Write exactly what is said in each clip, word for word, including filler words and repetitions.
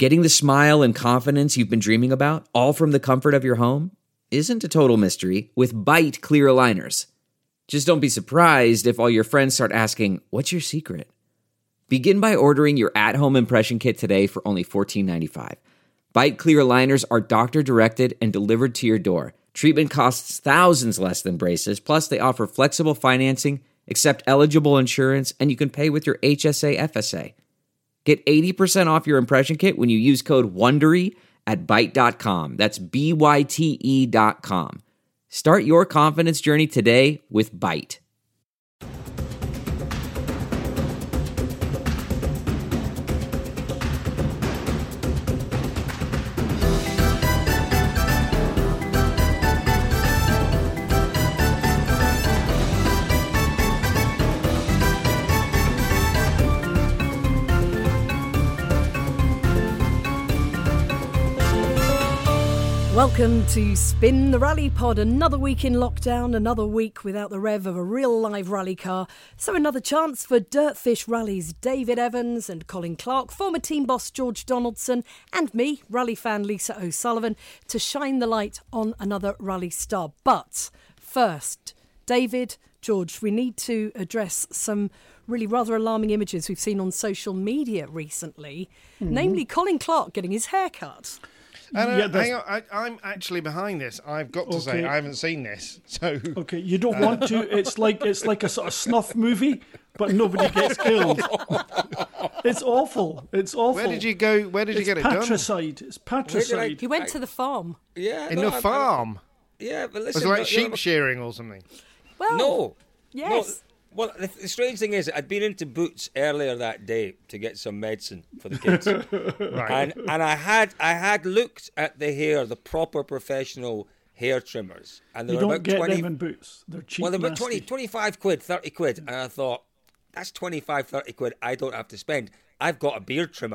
Getting the smile and confidence you've been dreaming about, all from the comfort of your home, isn't a total mystery with Byte clear aligners. Just don't be surprised if all your friends start asking, what's your secret? Begin by ordering your at-home impression kit today for only fourteen ninety-five. Byte clear aligners are doctor-directed and delivered to your door. Treatment costs thousands less than braces, plus they offer flexible financing, accept eligible insurance, and you can pay with your H S A F S A. Get eighty percent off your impression kit when you use code WONDERY at byte dot com. That's B Y T E dot com. Start your confidence journey today with Byte. Welcome to Spin the Rally Pod. Another week in lockdown, another week without the rev of a real live rally car. So another chance for Dirtfish Rally's David Evans and Colin Clark, former team boss George Donaldson, and me, rally fan Lisa O'Sullivan, to shine the light on another rally star. But first, David, George, we need to address some really rather alarming images we've seen on social media recently, mm-hmm. namely Colin Clark getting his hair cut. And, uh, yeah, hang on, I, I'm actually behind this. I've got to okay. say, I haven't seen this. So okay, you don't want to. It's like it's like a sort of snuff movie, but nobody gets killed. It's awful. It's awful. Where did you go? Where did it's you get it patricide. done? It's patricide. He went to the farm. Yeah, in no, the I'm, farm. I'm, yeah, but Was listen, it like no, sheep no, shearing or something? Well, no. Yes. No, well, the, the strange thing is, I'd been into Boots earlier that day to get some medicine for the kids, right? And and I had I had looked at the hair, the proper professional hair trimmers, and they you were don't about get twenty. them in Boots. They're cheap. Well, they're about nasty. twenty, twenty-five quid, thirty quid, and I thought that's twenty-five, thirty quid. I don't have to spend. I've got a beard trimmer.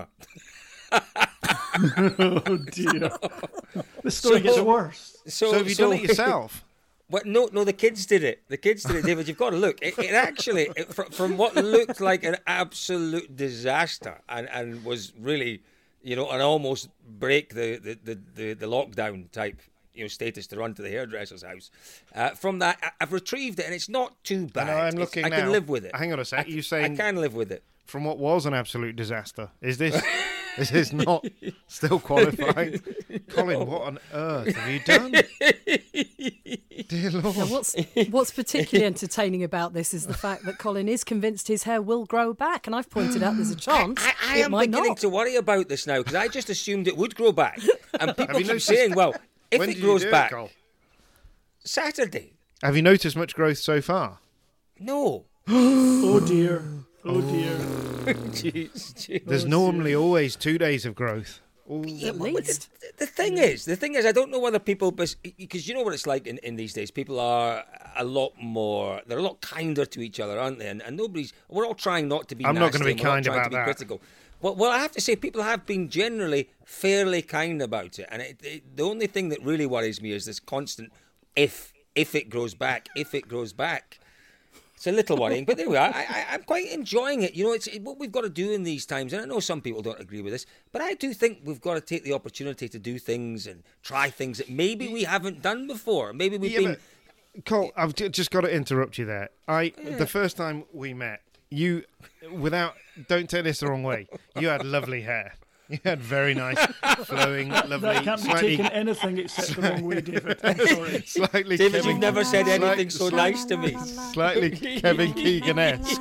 Oh dear! The story so, gets worse. So, so have you so, done it yourself? Well, no, no, the kids did it. The kids did it, David. You've got to look. It, it actually, it, from, from what looked like an absolute disaster, and, and was really, you know, an almost break the the, the, the, the lockdown type, you know, status to run to the hairdresser's house. Uh, from that, I, I've retrieved it, and it's not too bad. I know, I'm looking I now. can live with it. Hang on a sec. I, You're saying I can live with it. From what was an absolute disaster, is this? Is this not still qualifying? Colin, what on earth have you done? Dear Lord. Now what's, what's particularly entertaining about this is the fact that Colin is convinced his hair will grow back, and I've pointed out there's a chance I, I, I it am might beginning not. to worry about this now, because I just assumed it would grow back. And people you keep noticed- saying, well, if when it did grows you do back, it, Col? Saturday. Have you noticed much growth so far? No. Oh dear. Oh dear. Jeez, jeez. There's normally always two days of growth. Ooh. Yeah, At but least. The, the thing is, the thing is, I don't know whether people, because you know what it's like in, in these days. People are a lot more, they're a lot kinder to each other, aren't they? And, and nobody's, we're all trying not to be I'm not nasty. gonna be and we're all kind trying about to be that. critical. Well, well, I have to say, people have been generally fairly kind about it. And it, it, the only thing that really worries me is this constant, if, if it grows back, if it grows back. It's a little worrying, but there we are. I, I, I'm quite enjoying it. You know, it's it, what we've got to do in these times, and I know some people don't agree with this, but I do think we've got to take the opportunity to do things and try things that maybe we haven't done before. Maybe we've Yeah, been... but, Cole, I've j- just got to interrupt you there. I Yeah. The first time we met, you, without, don't take this the wrong way, you had lovely hair. You had very nice, flowing, lovely, That can't be slightly, taken anything except the wrong way, David. I'm sorry. slightly David, Kevin, you've never said anything slight- so nice to me. slightly Kevin Keegan-esque.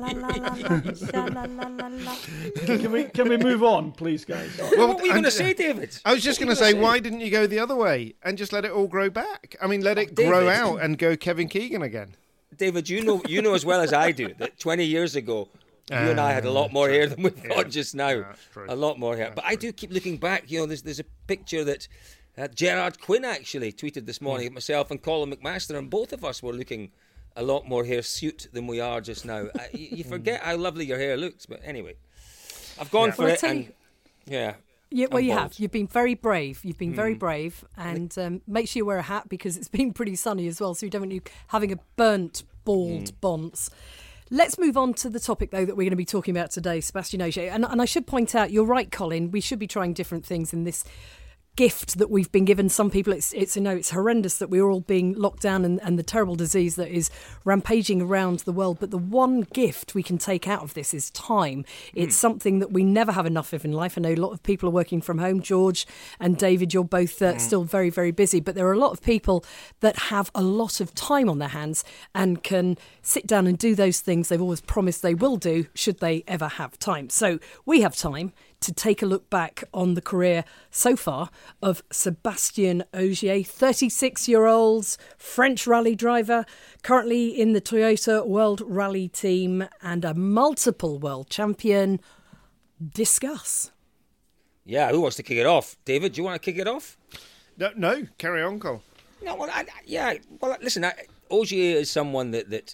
Can we can we move on, please, guys? Well, What were you and- going to say, David? I was just going to say, why didn't you go the other way and just let it all grow back? I mean, let it grow David. out and go Kevin Keegan again. David, you know you know as well as I do that twenty years ago, you and I had a lot more hair than we've got Yeah. just now. Yeah, that's true. A lot more hair. That's But I do keep looking back. You know, there's there's a picture that uh, Gerard Quinn actually tweeted this morning at myself and Colin McMaster, and both of us were looking a lot more hirsute than we are just now. I, you, you forget how lovely your hair looks. But anyway, I've gone Yeah. for Well, I it. tell And you- yeah. Yeah, well, I'm you bold. have. You've been very brave. You've been Hmm. very brave, and um, make sure you wear a hat because it's been pretty sunny as well, so you don't want you having a burnt, bald Hmm. bonce. Let's move on to the topic, though, that we're going to be talking about today, Sébastien Ogier. And, and I should point out, you're right, Colin, we should be trying different things in this gift that we've been given. Some people, it's, it's you know, it's horrendous that we're all being locked down and, and the terrible disease that is rampaging around the world. But the one gift we can take out of this is time. It's mm. something that we never have enough of in life. I know a lot of people are working from home. George and David, you're both uh, mm. still very, very busy. But there are a lot of people that have a lot of time on their hands and can sit down and do those things they've always promised they will do should they ever have time. So we have time to take a look back on the career so far of Sébastien Ogier, thirty-six-year-old French rally driver, currently in the Toyota World Rally Team and a multiple world champion. Discuss. Yeah, who wants to kick it off? David, do you want to kick it off? No, no carry on, Cole. No, well, I, yeah, well, listen, I, Ogier is someone that... that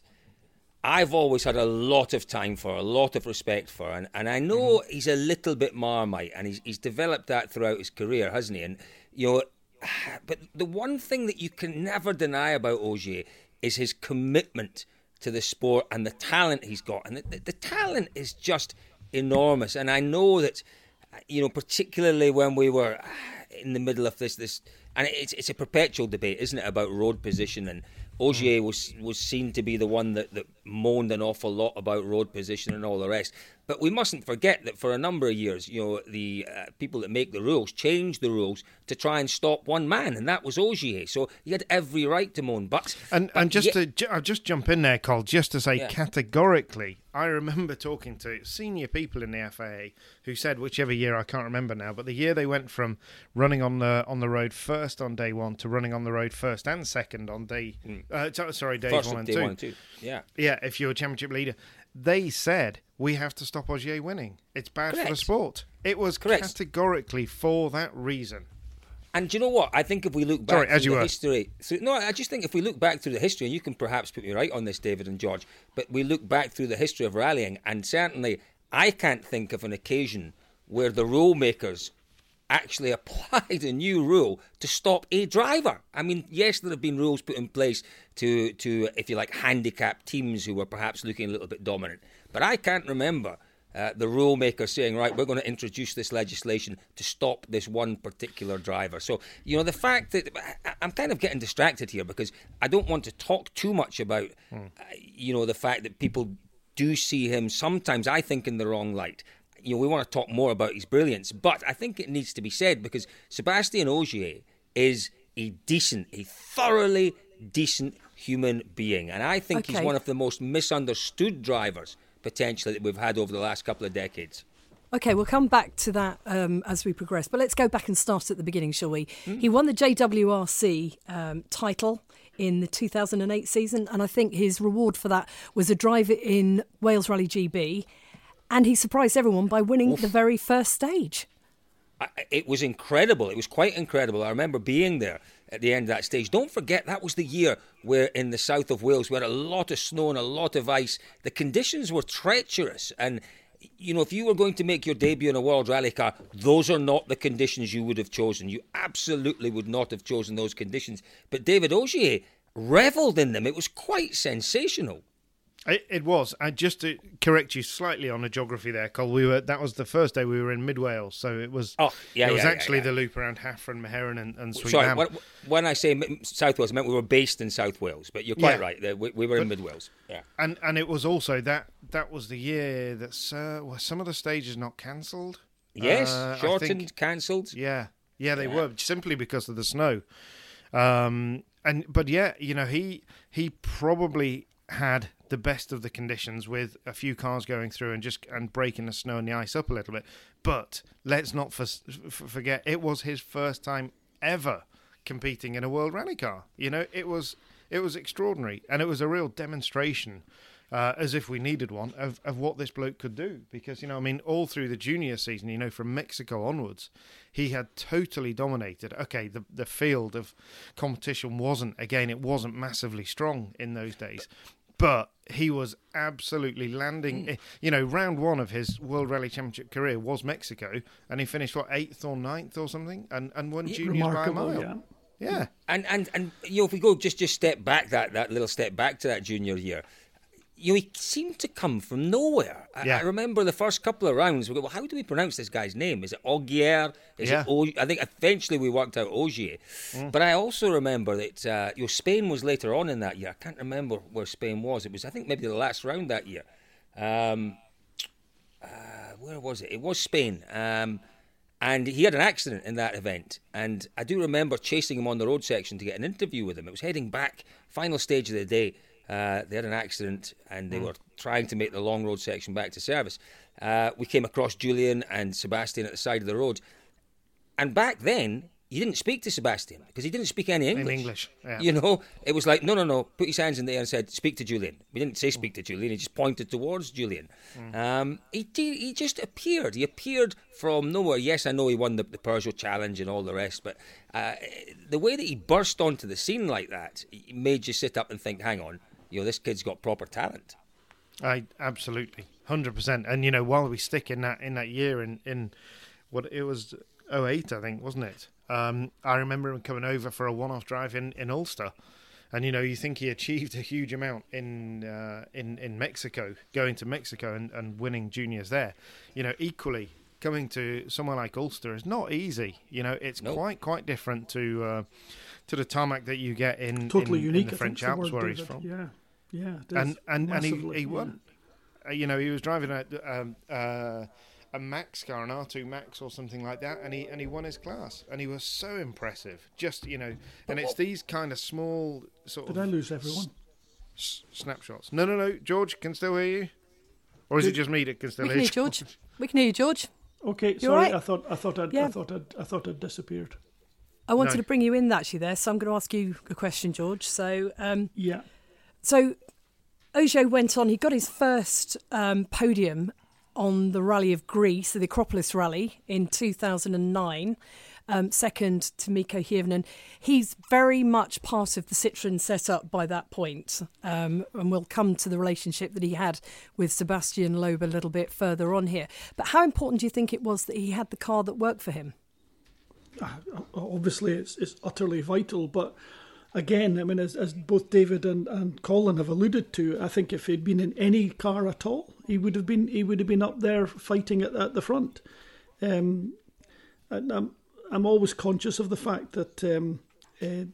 I've always had a lot of time for, a lot of respect for, and, and I know mm-hmm. he's a little bit Marmite, and he's he's developed that throughout his career, hasn't he? And you know, but the one thing that you can never deny about Ogier is his commitment to the sport and the talent he's got, and the, the, the talent is just enormous. And I know that, you know, particularly when we were in the middle of this this, and it's it's a perpetual debate, isn't it, about road position, and Ogier was was seen to be the one that, that moaned an awful lot about road position and all the rest. But we mustn't forget that for a number of years, you know, the uh, people that make the rules changed the rules to try and stop one man, and that was Ogier. So he had every right to moan. But and but and just yet, to I'll just jump in there, Cole, just to say yeah. categorically, I remember talking to senior people in the F A A who said, whichever year I can't remember now, but the year they went from running on the on the road first on day one to running on the road first and second on day mm. uh, t- sorry days first one and day two. one and two. Yeah, yeah. If you're a championship leader, they said we have to stop Ogier winning. It's bad Correct. for the sport. It was Correct. categorically for that reason. And do you know what? I think if we look back Sorry, through as you the were. history... So, no, I just think if we look back through the history, and you can perhaps put me right on this, David and George, but we look back through the history of rallying, and certainly I can't think of an occasion where the rule makers actually applied a new rule to stop a driver. I mean, yes, there have been rules put in place to, to if you like, handicap teams who were perhaps looking a little bit dominant. But I can't remember uh, the rule maker saying, right, we're going to introduce this legislation to stop this one particular driver. So, you know, the fact that I'm kind of getting distracted here because I don't want to talk too much about, hmm. uh, you know, the fact that people do see him sometimes, I think, in the wrong light. You know, we want to talk more about his brilliance, but I think it needs to be said because Sébastien Ogier is a decent, a thoroughly decent human being. And I think okay. he's one of the most misunderstood drivers, potentially, that we've had over the last couple of decades. OK, we'll come back to that um, as we progress, but let's go back and start at the beginning, shall we? Mm. He won the J W R C um, title in the two thousand eight season, and I think his reward for that was a drive in Wales Rally G B. And he surprised everyone by winning Oof. the very first stage. It was incredible. It was quite incredible. I remember being there at the end of that stage. Don't forget, that was the year where in the south of Wales we had a lot of snow and a lot of ice. The conditions were treacherous. And, you know, if you were going to make your debut in a World Rally car, those are not the conditions you would have chosen. You absolutely would not have chosen those conditions. But David Ogier revelled in them. It was quite sensational. It, it was. And just to correct you slightly on the geography there, Cole, we were that was the first day we were in Mid Wales, so it was. Oh, yeah, It was yeah, actually yeah, yeah. the loop around Hafren, Meheran, and, and Sweet Sorry, Lamb. when, when I say South Wales, I meant we were based in South Wales, but you're quite Yeah. right. We, we were but, in Mid Wales. Yeah, and and it was also that that was the year that uh, were some of the stages not cancelled. Yes, uh, shortened, cancelled. Yeah, yeah, they Yeah. were simply because of the snow. Um, and but yeah, you know, he he probably had the best of the conditions with a few cars going through and just and breaking the snow and the ice up a little bit. But let's not for, for, forget it was his first time ever competing in a World Rally car. You know, it was it was extraordinary, and it was a real demonstration, uh, as if we needed one, of, of what this bloke could do. Because, you know, I mean, all through the junior season, you know, from Mexico onwards, he had totally dominated. Okay, the the field of competition wasn't, again, it wasn't massively strong in those days. But he was absolutely landing. Mm. You know, round one of his World Rally Championship career was Mexico, and he finished, what, eighth or ninth or something, and, and won Yeah, juniors by a remarkable, mile. yeah. Yeah. And, and, and you know, if we go just, just step back, that, that little step back to that junior year, you know, he seemed to come from nowhere. I, Yeah. I remember the first couple of rounds, we go, well, how do we pronounce this guy's name? Is it Augier? Is Yeah. it o- I think eventually we worked out Ogier. Mm. But I also remember that uh, you know, Spain was later on in that year. I can't remember where Spain was. It was, I think, maybe the last round that year. Um, uh, where was it? It was Spain. Um, and he had an accident in that event. And I do remember chasing him on the road section to get an interview with him. It was heading back, final stage of the day. Uh, they had an accident and they mm. were trying to make the long road section back to service. Uh, we came across Julian and Sebastian at the side of the road. And back then, you didn't speak to Sebastian because he didn't speak any English. In English, yeah. You know, it was like, no, no, no, put his hands in the air and said, speak to Julian. We didn't say speak to Julian, he just pointed towards Julian. Mm. Um, he he just appeared. He appeared from nowhere. Yes, I know he won the, the Peugeot Challenge and all the rest, but uh, the way that he burst onto the scene like that made you sit up and think, hang on, you know, this kid's got proper talent. I absolutely, one hundred percent. And, you know, while we stick in that in that year, in, in what it was oh eight, I think, wasn't it? Um, I remember him coming over for a one-off drive in, in Ulster. And, you know, you think he achieved a huge amount in uh, in, in Mexico, going to Mexico and, and winning juniors there. You know, equally, coming to somewhere like Ulster is not easy. You know, it's nope. quite quite different to uh, to the tarmac that you get in, totally in, unique, in the I French think, Alps the where word, he's David. from. Yeah, yeah. it And is and, and he, massively, he yeah. won. Uh, you know, he was driving a um, uh, a Max car, an R two Max or something like that, and he and he won his class, and he was so impressive. Just you know, and it's these kind of small sort Did of I lose everyone? s- snapshots. No, no, no. George can still hear you, or is it just me that can still We can hear hear you? George. We can hear you, George. Okay, You sorry. all right? I thought I thought I'd, Yeah. I thought I'd, I thought I'd disappeared. I wanted No. to bring you in actually there, so I'm going to ask you a question, George. So, um, Yeah. so Ojo went on. He got his first um, podium on the Rally of Greece, the Acropolis Rally in two thousand nine. Um, second to Mikko Hirvonen. He's very much part of the Citroën setup by that point. Um, and we'll come to the relationship that he had with Sebastian Loeb a little bit further on here. But how important do you think it was that he had the car that worked for him? Uh, obviously, it's it's utterly vital. But again, I mean, as as both David and, and Colin have alluded to, I think if he'd been in any car at all, he would have been he would have been up there fighting at, at the front. Um, and I'm I'm always conscious of the fact that um, uh,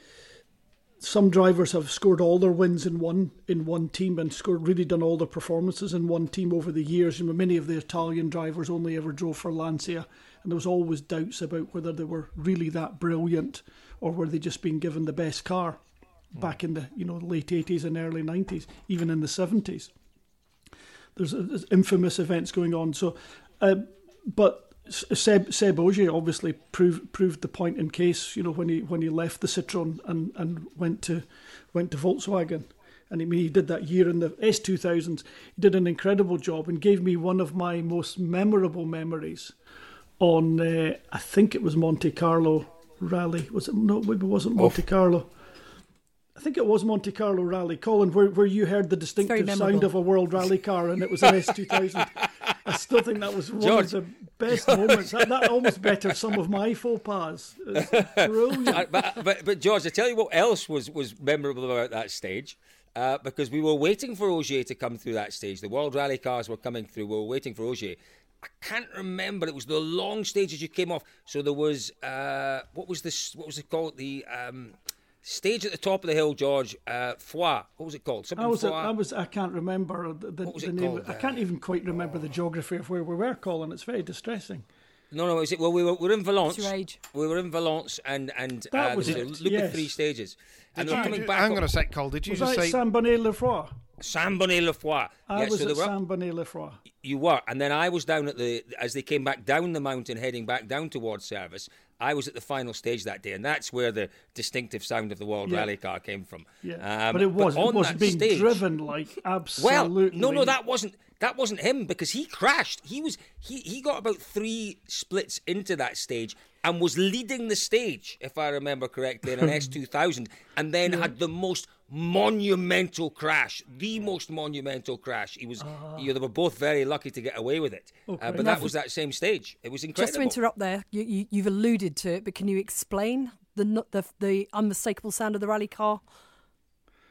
some drivers have scored all their wins in one in one team and scored really done all their performances in one team over the years. And many of the Italian drivers only ever drove for Lancia, and there was always doubts about whether they were really that brilliant or were they just being given the best car back in the you know late eighties and early nineties, even in the seventies. There's, there's infamous events going on. So, uh, but. Seb Seb Ogier obviously proved proved the point in case, you know, when he when he left the Citroën and, and went to went to Volkswagen, and I mean he did that year in the S two thousands. He did an incredible job and gave me one of my most memorable memories on uh, I think it was Monte Carlo Rally. Was it no? Maybe it wasn't Monte Oh. Carlo. I think it was Monte Carlo Rally. Colin, where where you heard the distinctive memorable. sound of a world rally car, and it was an S two thousand. I still think that was one George. of the best moments. That, that almost bettered some of my faux pas. It's brilliant. Uh, but, but but George, I tell you what else was, was memorable about that stage, uh, because we were waiting for Ogier to come through that stage. The World Rally cars were coming through. We were waiting for Ogier. I can't remember. It was the long stages you came off. So there was uh, what was this? What was it called? The um, stage at the top of the hill, George. Uh, Foix. What was it called? Something I was, Foix. I was, I can't remember the, the, What was the it name. called? I can't even quite remember the geography of where we were, Colin. It's very distressing. No, no. Is it? Well, we were, we were in Valence. What's your age? We were in Valence, and and That uh, was there it, was a loop yes. of three stages, and Did they were you- coming did- back. hang up- on a sec, Cole. Did you Was just that say Saint Bonnet Le Foix? Saint Bonnet Le Foix. I Yeah, was so they at were up- Saint Bonnet Le Foix. You were, and then I was down at the as they came back down the mountain, heading back down towards service. I was at the final stage that day, and that's where the distinctive sound of the World Yeah. Rally car came from. Yeah, Um, but it was on it was that being stage- driven like Well, absolutely. no, no, that wasn't that wasn't him because he crashed. He was he he got about three splits into that stage and was leading the stage, if I remember correctly, in an S two thousand, and then had the most monumental crash, the most monumental crash. He was, you know, they were both very lucky to get away with it, uh, but that was that same stage. It was incredible. Just to interrupt there, you, you, you've alluded to it, but can you explain the no- the the unmistakable sound of the rally car?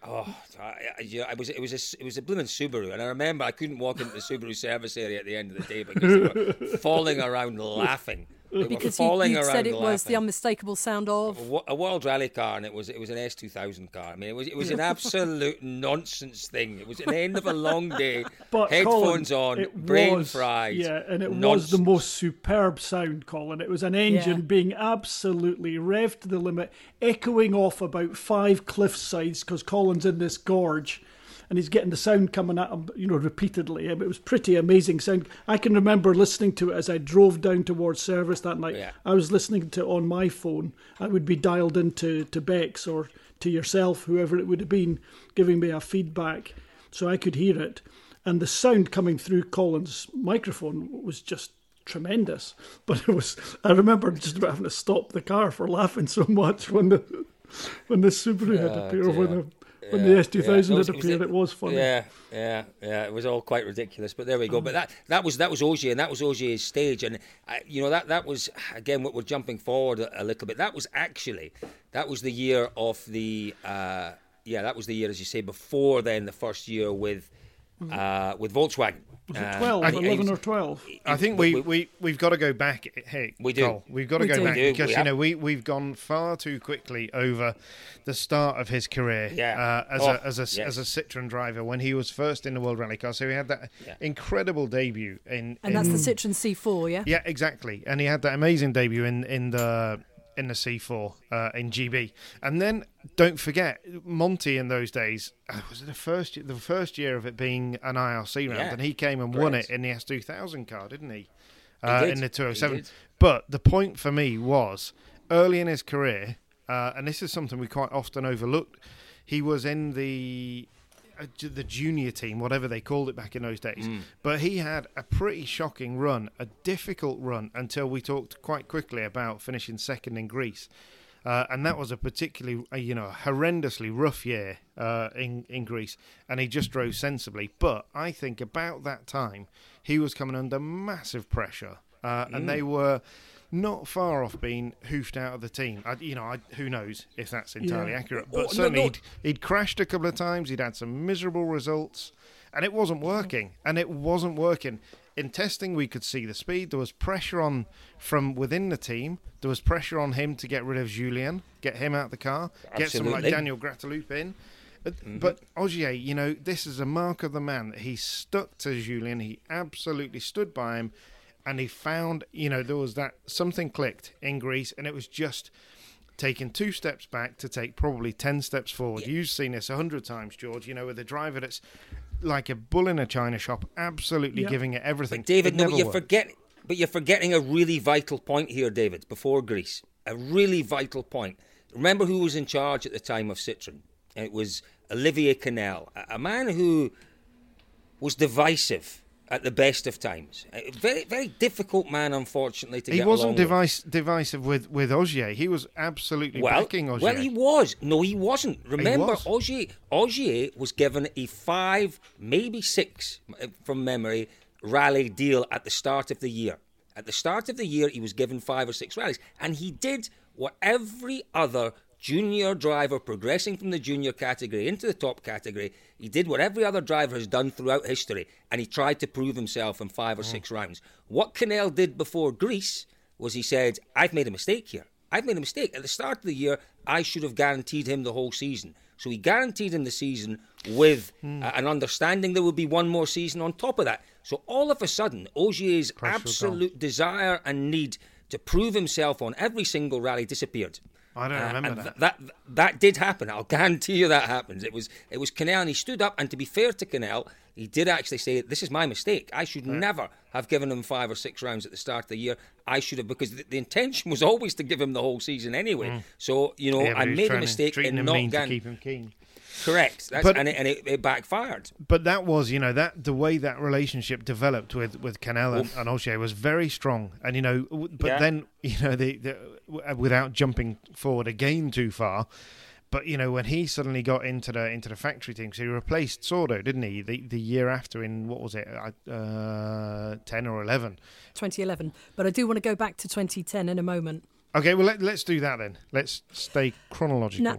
Oh, I, I, yeah, it was it was a it was a blooming Subaru, and I remember I couldn't walk into the Subaru service area at the end of the day because they were falling around laughing. They because were falling you, you around said it laughing. was the unmistakable sound of a World Rally car, and it was it was an S two thousand car. I mean, it was it was an absolute nonsense thing. It was an end of a long day, But headphones Colin, on, it brain was, fried. Yeah, and it nonsense. was the most superb sound, Colin. It was an engine Yeah. being absolutely revved to the limit, echoing off about five cliff sides because Colin's in this gorge. And he's getting the sound coming at him, you know, repeatedly. It was pretty amazing sound. I can remember listening to it as I drove down towards service that night. Yeah. I was listening to it on my phone. I would be dialed into to Bex or to yourself, whoever it would have been, giving me a feedback so I could hear it. And the sound coming through Colin's microphone was just tremendous. But it was, I remember just about having to stop the car for laughing so much when the when the Subaru had Oh, appeared, when the When Yeah, the S two thousand yeah. had It was- appeared, it it was funny. Yeah, yeah, yeah. It was all quite ridiculous, but there we go. But that that was that was Ogier, and that was Ogier's stage, and uh, you know that that was again what we're jumping forward a, a little bit. That was actually that was the year of the uh, yeah that was the year, as you say, before then the first year with uh, with Volkswagen. Was it Um, twelve, and he- eleven he or was- twelve? I think we, we, we've got to go back. Hey, We do. Cole, we've got to We go do. back We do. because, We you have- know, we, we've gone far too quickly over the start of his career Yeah. uh, as, Oh, a, as, a, yes. as a Citroen driver when he was first in the World Rally Car. So he had that Yeah. incredible debut in... and in that's the Citroen C four, yeah? Yeah, exactly. And he had that amazing debut in, in the... in the C four uh, in G B, and then don't forget Monty in those days. Uh, was it the first the first year of it being an I R C round, Yeah, and he came and won correct. it in the S two thousand car, didn't he? He Uh, did. in the two oh He seven. did. But the point for me was early in his career, uh, and this is something we quite often overlooked. He was in the uh, ju- the junior team, whatever they called it back in those days. Mm. But he had a pretty shocking run, a difficult run, until we talked quite quickly about finishing second in Greece. Uh, and that was a particularly, uh, you know, horrendously rough year uh, in, in Greece. And he just drove sensibly. But I think about that time, he was coming under massive pressure. Uh, Mm. And they were not far off being hoofed out of the team. I, you know, I, who knows if that's entirely Yeah. accurate. Oh, But no, certainly no. He'd, he'd crashed a couple of times. He'd had some miserable results. And it wasn't working. And it wasn't working. In testing, we could see the speed. There was pressure on from within the team. There was pressure on him to get rid of Julien, get him out of the car, get someone like Absolutely. Daniel Grataloup in. But, but Ogier, you know, this is a mark of the man that he stuck to Julien. He absolutely stood by him. And he found, you know, there was that something clicked in Greece, and it was just taking two steps back to take probably ten steps forward. You've seen this a hundred times, George, you know, with a driver that's like a bull in a china shop, absolutely Yeah. giving it everything. But David, It no, never but you're worked. forget, but you're forgetting a really vital point here, David. Before Greece, a really vital point. Remember who was in charge at the time of Citroen? It was Olivier Canel, a, a man who was divisive at the best of times. A very, very difficult man, unfortunately, to He get wasn't along with. device, divisive with, with Ogier. He was absolutely Well, backing Ogier. well, he was. No, he wasn't. Remember, was. Ogier, Ogier was given a five, maybe six, uh, from memory, rally deal at the start of the year. At the start of the year, he was given five or six rallies, and he did what every other junior driver progressing from the junior category into the top category, he did what every other driver has done throughout history, and he tried to prove himself in five or six rounds. What Canel did before Greece was he said, I've made a mistake here. I've made a mistake. At the start of the year, I should have guaranteed him the whole season. So he guaranteed him the season with uh, an understanding there would be one more season on top of that. So all of a sudden, Ogier's Pressure absolute desire and need to prove himself on every single rally disappeared. I don't Uh, remember and that. th- that that did happen. I'll guarantee you that happens. It was it was Canel, and he stood up. And to be fair to Canel, he did actually say, "This is my mistake. I should never have given him five or six rounds at the start of the year. I should have, because the, the intention was always to give him the whole season anyway. So you know, Yeah, but I he was made a trying to- mistake treating in him not mean to gan- keep him keen. Correct. That's, But- and it, and it, it backfired. But that was, you know, that the way that relationship developed with with Canel and, Oof. and Ogier was very strong, and you know, w- but Yeah. then you know, the, the w- without jumping forward again too far, but you know, when he suddenly got into the into the factory team, so he replaced Sordo, didn't he? The the year after, in what was it, uh, ten or eleven? twenty eleven. But I do want to go back to twenty ten in a moment. Okay, well let, let's do that then. Let's stay chronological. Now, th-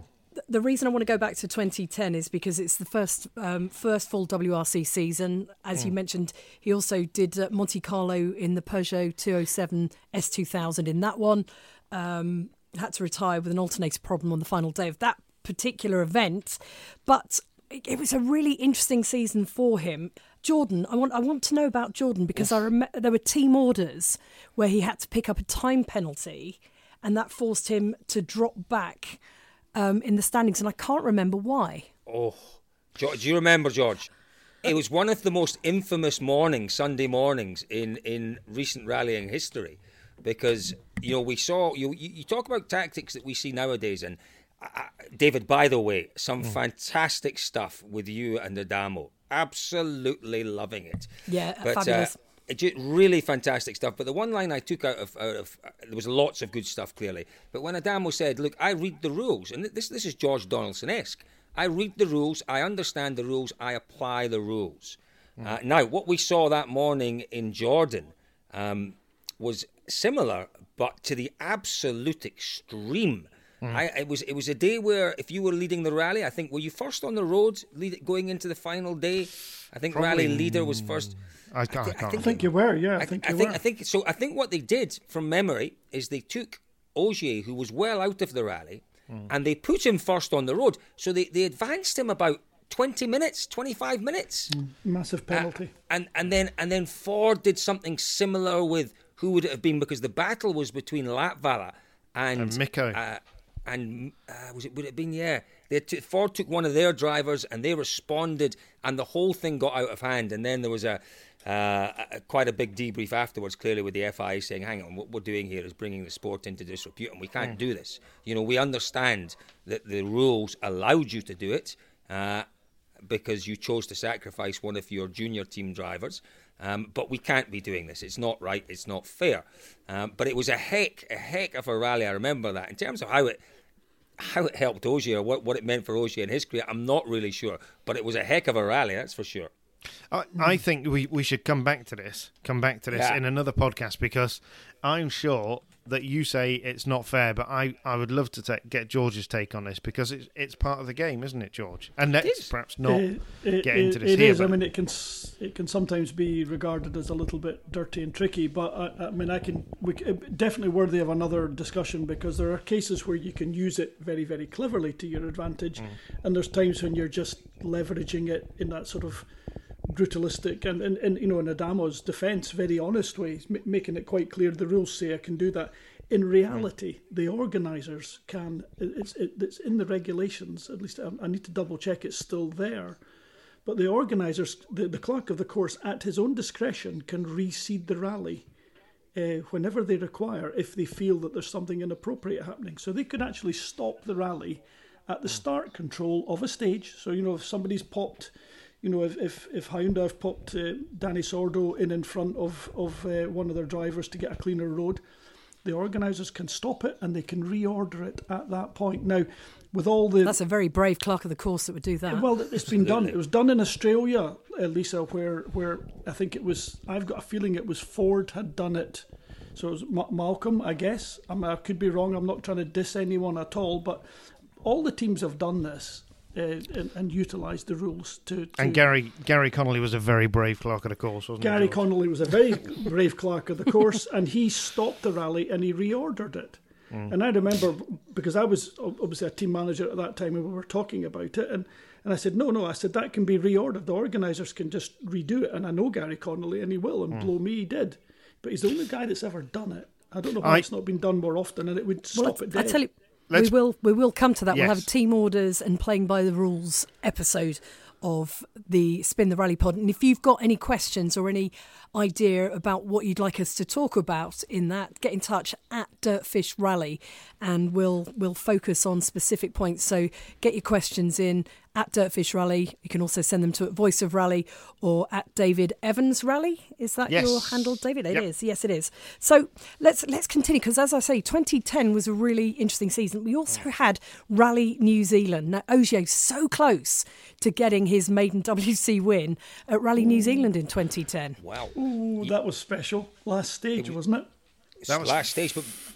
the reason I want to go back to twenty ten is because it's the first um, first full W R C season. As mm. you mentioned, he also did uh, Monte Carlo in the Peugeot two oh seven S two thousand in that one. Um, had to retire with an alternator problem on the final day of that particular event. But it, it was a really interesting season for him. Jordan, I want I want to know about Jordan because I rem- there were team orders where he had to pick up a time penalty, and that forced him to drop back um, in the standings, and I can't remember why. Oh, George, do you remember, George? It was one of the most infamous mornings, Sunday mornings, in, in recent rallying history, because you know we saw you you talk about tactics that we see nowadays, and uh, David, by the way, some mm. fantastic stuff with you and Adamo. Absolutely loving it. Yeah, but, fabulous. Uh, it just really fantastic stuff. But the one line I took out of, out of uh, there was lots of good stuff, clearly. But when Adamo said, look, I read the rules, and this this is George Donaldson-esque. I read the rules, I understand the rules, I apply the rules. Mm. Uh, now, what we saw that morning in Jordan um, was similar, but to the absolute extreme. Mm. I, it was it was a day where if you were leading the rally, I think, were you first on the road lead, going into the final day? I think Probably, rally leader was first. I, can't, I, th- I, I think, think you were, yeah. I, I think I you think, were. I think so. I think what they did from memory is they took Ogier, who was well out of the rally, mm. and they put him first on the road. So they, they advanced him about twenty minutes, twenty-five minutes. Mm, massive penalty. Uh, and and then and then Ford did something similar with who would it have been, because the battle was between Latvala and, and Mikko. Uh, and uh, was it would it have been yeah they t- Ford took one of their drivers and they responded, and the whole thing got out of hand, and then there was a, uh, a quite a big debrief afterwards, clearly with the F I A saying, hang on, what we're doing here is bringing the sport into disrepute and we can't mm. do this. You know, we understand that the rules allowed you to do it uh, because you chose to sacrifice one of your junior team drivers. Um, but we can't be doing this. It's not right. It's not fair. Um, but it was a heck, a heck of a rally. I remember that. In terms of how it, how it helped Ogier, what what it meant for Ogier in his career, I'm not really sure. But it was a heck of a rally, that's for sure. I, I think we, we should come back to this. Come back to this yeah. in another podcast, because I'm sure that you say it's not fair, but I, I would love to ta- get George's take on this, because it's it's part of the game, isn't it, George? And let's perhaps not it, it, get it, into this it here. Is. But... I mean, it can it can sometimes be regarded as a little bit dirty and tricky, but I, I mean, I can we, definitely worthy of another discussion, because there are cases where you can use it very, very cleverly to your advantage, mm. and there's times when you're just leveraging it in that sort of brutalistic and, and, and you know, in Adamo's defence, very honest way, m- making it quite clear the rules say I can do that. In reality, the organisers can, it's it, it's in the regulations, at least I, I need to double check it's still there, but the organisers, the, the clerk of the course, at his own discretion, can reseed the rally uh, whenever they require, if they feel that there's something inappropriate happening. So they could actually stop the rally at the start control of a stage. So, you know, if somebody's popped... You know, if if, if Hyundai have popped uh, Danny Sordo in in front of, of uh, one of their drivers to get a cleaner road, the organisers can stop it and they can reorder it at that point. Now, with all the... That's a very brave clerk of the course that would do that. Well, it's been done. It was done in Australia, uh, Lisa, where, where I think it was... I've got a feeling it was Ford had done it. So it was Ma- Malcolm, I guess. I, mean, I could be wrong. I'm not trying to diss anyone at all. But all the teams have done this. Uh, and, and utilised the rules to, to... And Gary Gary Connolly was a very brave clerk of the course, wasn't Gary he? Gary Connolly was a very brave clerk of the course, and he stopped the rally and he reordered it. Mm. And I remember, because I was obviously a team manager at that time and we were talking about it, and, and I said, no, no, I said, that can be reordered. The organisers can just redo it. And I know Gary Connolly, and he will, and mm. blow me, he did. But he's the only guy that's ever done it. I don't know why I, it's not been done more often, and it would stop well, it dead. I tell you... Let's, we will we will come to that. Yes. We'll have a team orders and playing by the rules episode of the Spin the Rally Pod. And if you've got any questions or any idea about what you'd like us to talk about in that, get in touch at Dirtfish Rally and we'll we'll focus on specific points. So get your questions in at Dirtfish Rally. You can also send them to at Voice of Rally or at David Evans Rally. Is that yes. your handle, David? It yep. is. Yes, it is. So let's let's continue, because as I say, twenty ten was a really interesting season. We also had Rally New Zealand. Now, Ogier so close to getting his maiden W C win at Rally Ooh. New Zealand in twenty ten. Wow. Ooh, that was special. Last stage, it was, wasn't it? That was last stage, but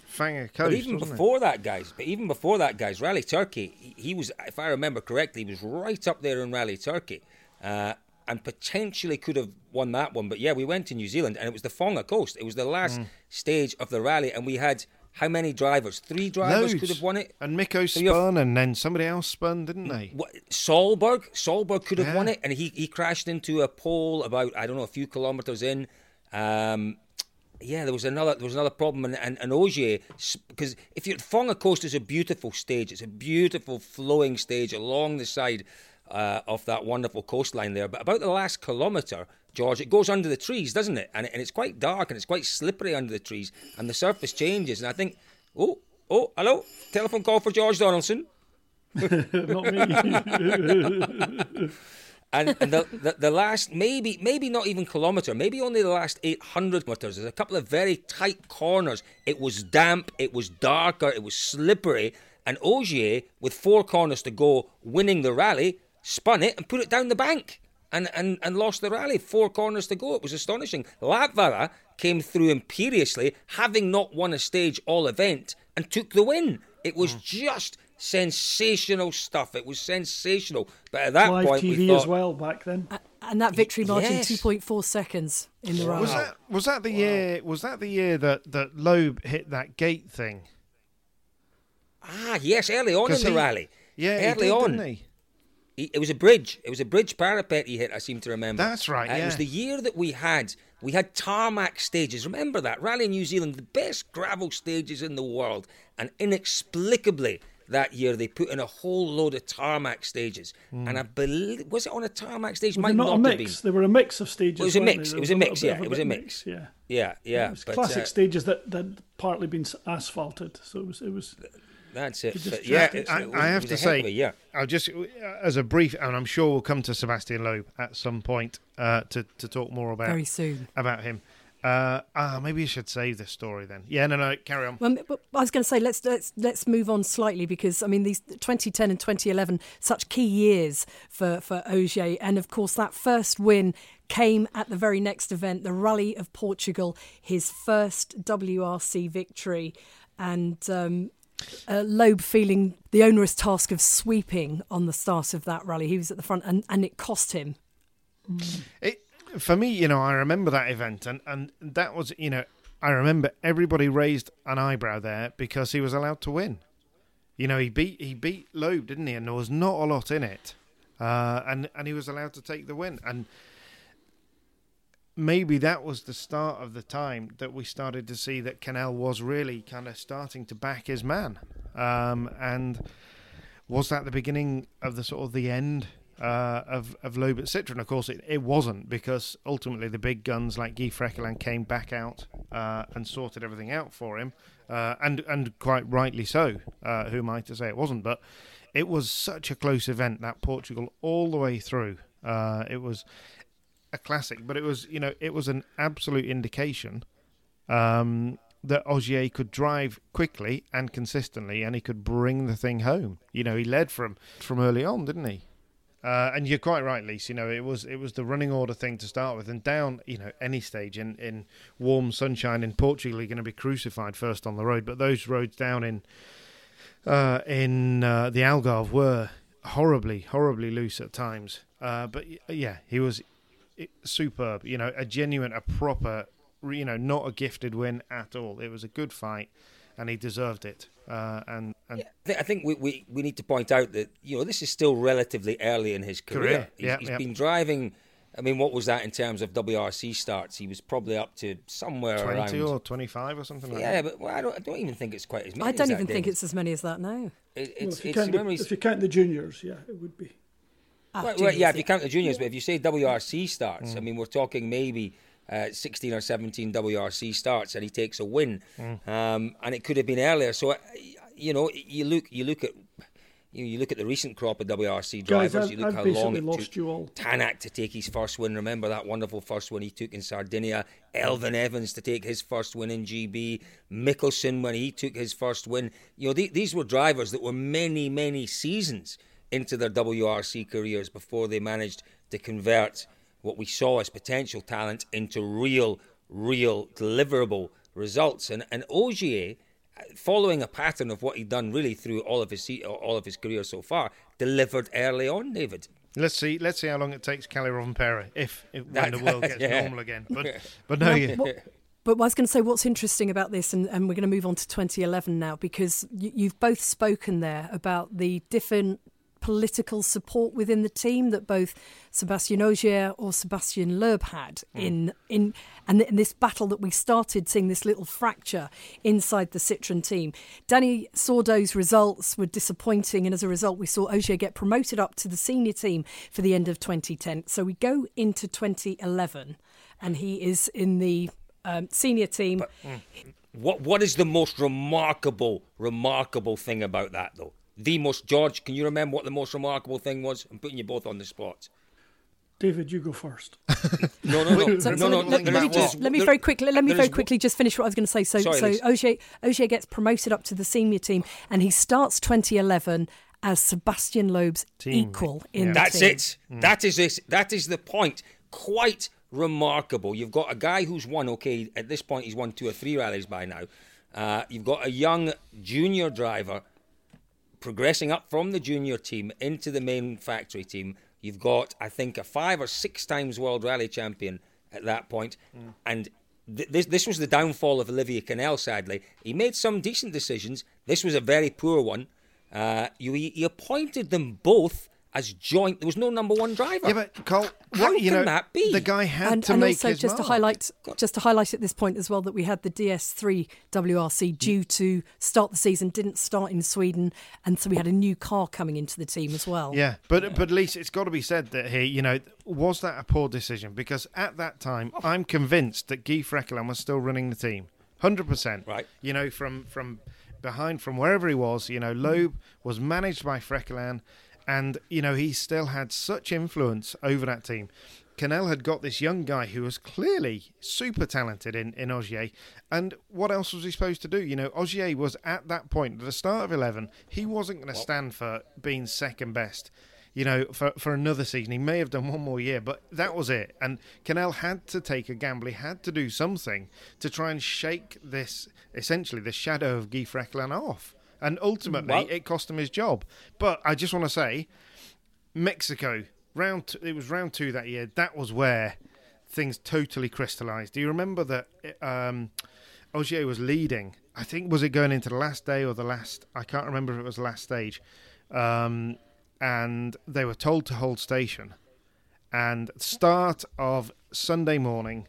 Fanga Coast. But even wasn't before that, guys, but even before that, guys, Rally Turkey, he, he was, if I remember correctly, he was right up there in Rally Turkey, uh, and potentially could have won that one. But yeah, we went to New Zealand, and it was the Whanga Coast. It was the last mm. stage of the rally, and we had how many drivers? Three drivers Loads. could have won it. And Mikko spun, and then somebody else spun, didn't they? What, Solberg, Solberg could have yeah. won it, and he he crashed into a pole about I don't know a few kilometres in. Um, Yeah, there was another there was another problem, and and, and Ogier, because if you Whanga Coast is a beautiful stage, it's a beautiful flowing stage along the side uh, of that wonderful coastline there. But about the last kilometre, George, it goes under the trees, doesn't it? And and it's quite dark and it's quite slippery under the trees, and the surface changes. And I think, oh oh, hello, telephone call for George Donaldson. Not me. And, and the, the the last, maybe maybe not even kilometre, maybe only the last eight hundred metres, there's a couple of very tight corners. It was damp, it was darker, it was slippery, and Ogier, with four corners to go, winning the rally, spun it and put it down the bank and, and, and lost the rally. Four corners to go. It was astonishing. Latvala came through imperiously, having not won a stage all event, and took the win. It was mm. just... sensational stuff. It was sensational. But at that Live point, T V we thought, as well back then. Uh, and that victory margin, yes. two point four seconds in the rally. Was that was that the wow. year? Was that the year that, that Loeb hit that gate thing? Ah, yes, early on in the he, rally. Yeah, early he did, on. Didn't he? He, it was a bridge. It was a bridge parapet he hit. I seem to remember. That's right. Uh, yeah. It was the year that we had we had tarmac stages. Remember that Rally New Zealand, the best gravel stages in the world, and inexplicably. That year, they put in a whole load of tarmac stages, mm. and I believe was it on a tarmac stage? Well, Might not, not a have mix. been. There were a mix of stages. Well, it was a mix. There It was a mix. Yeah, of it was a mix. mix. Yeah, yeah, yeah. It was but, classic uh, stages that that partly been asphalted, so it was. It was That's it. it But yeah, I, it, I, it was, I have it to was a heck say, of a year. I'll just as a brief, and I'm sure we'll come to Sebastian Loeb at some point uh, to to talk more about very soon about him. Uh, ah, maybe you should save this story then. Yeah, no, no, carry on. Well, but I was going to say let's let's let's move on slightly because I mean these twenty ten and twenty eleven such key years for for Ogier, and of course that first win came at the very next event, the Rally of Portugal, his first W R C victory, and. Um, Uh, Loeb feeling the onerous task of sweeping on the start of that rally. He was at the front, and, and it cost him. Mm. It, for me, you know, I remember that event, and, and that was, you know, I remember everybody raised an eyebrow there because he was allowed to win. You know, he beat he beat Loeb, didn't he? And there was not a lot in it, uh, and and he was allowed to take the win. And maybe that was the start of the time that we started to see that Canel was really kind of starting to back his man. Um, and was that the beginning of the sort of the end uh, of, of Loeb at Citroën? Of course, it, it wasn't, because ultimately the big guns like Guy Freckeland came back out uh, and sorted everything out for him. Uh, and, and quite rightly so. Uh, who am I to say it wasn't? But it was such a close event, that Portugal, all the way through. Uh, it was... a classic, but it was, you know, it was an absolute indication um, that Ogier could drive quickly and consistently, and he could bring the thing home. You know, he led from from early on, didn't he? Uh, and you're quite right, Lise. You know, it was it was the running order thing to start with, and down, you know, any stage in, in warm sunshine in Portugal, you're going to be crucified first on the road. But those roads down in uh, in uh, the Algarve were horribly, horribly loose at times. Uh, but yeah, he was. It, superb, you know, a genuine, a proper, you know, not a gifted win at all. It was a good fight, and he deserved it. Uh, and and yeah, I think we, we, we need to point out that, you know, this is still relatively early in his career. career. He's, yeah, he's yeah. been driving. I mean, what was that in terms of W R C starts? He was probably up to somewhere twenty around or twenty-five or something like yeah, that. Yeah, but well, I don't. I don't even think it's quite as many. I don't as even that, think David. it's as many as that now. It, well, it's, if, you it's count the, memories. if you count the juniors, yeah, it would be. Ah, Well, well, juniors, yeah, if you yeah. count the juniors, but if you say W R C starts, Mm. I mean, we're talking maybe uh, sixteen or seventeen W R C starts, and he takes a win, Mm. um, and it could have been earlier. So, uh, you know, you look, you look at, you, you look at the recent crop of W R C drivers. Guys, I've, you look I've how basically long it lost took you all. Tanak to take his first win. Remember that wonderful first win he took in Sardinia. Elvin Evans to take his first win in G B. Mickelson when he took his first win. You know, th- these were drivers that were many, many seasons into their W R C careers before they managed to convert what we saw as potential talent into real, real deliverable results. And and Ogier, following a pattern of what he'd done really through all of his all of his career so far, delivered early on, David. Let's see. Let's see how long it takes Kelly Rovanperä if, if when the world gets yeah. normal again. But but no, you, What, but I was going to say what's interesting about this, and, and we're going to move on to twenty eleven now, because you, you've both spoken there about the different political support within the team that both Sébastien Ogier or Sébastien Loeb had mm. in in and in this battle that we started seeing this little fracture inside the Citroën team. Danny Sordo's results were disappointing, and as a result we saw Ogier get promoted up to the senior team for the end of twenty ten. So we go into twenty eleven and he is in the um, senior team. But, mm. What what is the most remarkable remarkable thing about that though? The most, George, can you remember what the most remarkable thing was? I'm putting you both on the spot. David, you go first. no, no, no, so, no, so no. Let, no let me no, just no, let me there, very quickly let me very is, quickly just finish what I was going to say. So, sorry, so Ogier, Ogier gets promoted up to the senior team, and he starts twenty eleven as Sébastien Loeb's team. equal in Yeah. the That's team. it. Mm. That is it. That is the point. Quite remarkable. You've got a guy who's won. Okay, at this point he's won two or three rallies by now. Uh, you've got a young junior driver progressing up from the junior team into the main factory team. You've got, I think, a five or six times world rally champion at that point. Mm. And th- this this was the downfall of Olivier Canel, sadly. He made some decent decisions. This was a very poor one. Uh, you, he appointed them both as joint. There was no number one driver. Yeah, but Cole, how what, you can know, that be? The guy had And, to and make also, his just mark. to highlight, just to highlight at this point as well, that we had the D S three W R C due to start the season, didn't start in Sweden, and so we had a new car coming into the team as well. Yeah, but yeah. but Lisa, it's got to be said that here, you know, was that a poor decision? Because at that time, I'm convinced that Guy Freckelin was still running the team, one hundred percent. Right. You know, from from behind, from wherever he was, you know, Loeb was managed by Freckelin. And, you know, he still had such influence over that team. Canel had got this young guy who was clearly super talented in, in Ogier. And what else was he supposed to do? You know, Ogier was at that point, at the start of eleven, he wasn't going to stand for being second best, you know, for, for another season. He may have done one more year, but that was it. And Canel had to take a gamble. He had to do something to try and shake this, essentially, the shadow of Guy Freckelin off. And ultimately, well, it cost him his job. But I just want to say, Mexico, round two, it was round two that year. That was where things totally crystallised. Do you remember that um, Ogier was leading? I think, was it going into the last day or the last... I can't remember if it was the last stage. Um, and they were told to hold station. And start of Sunday morning...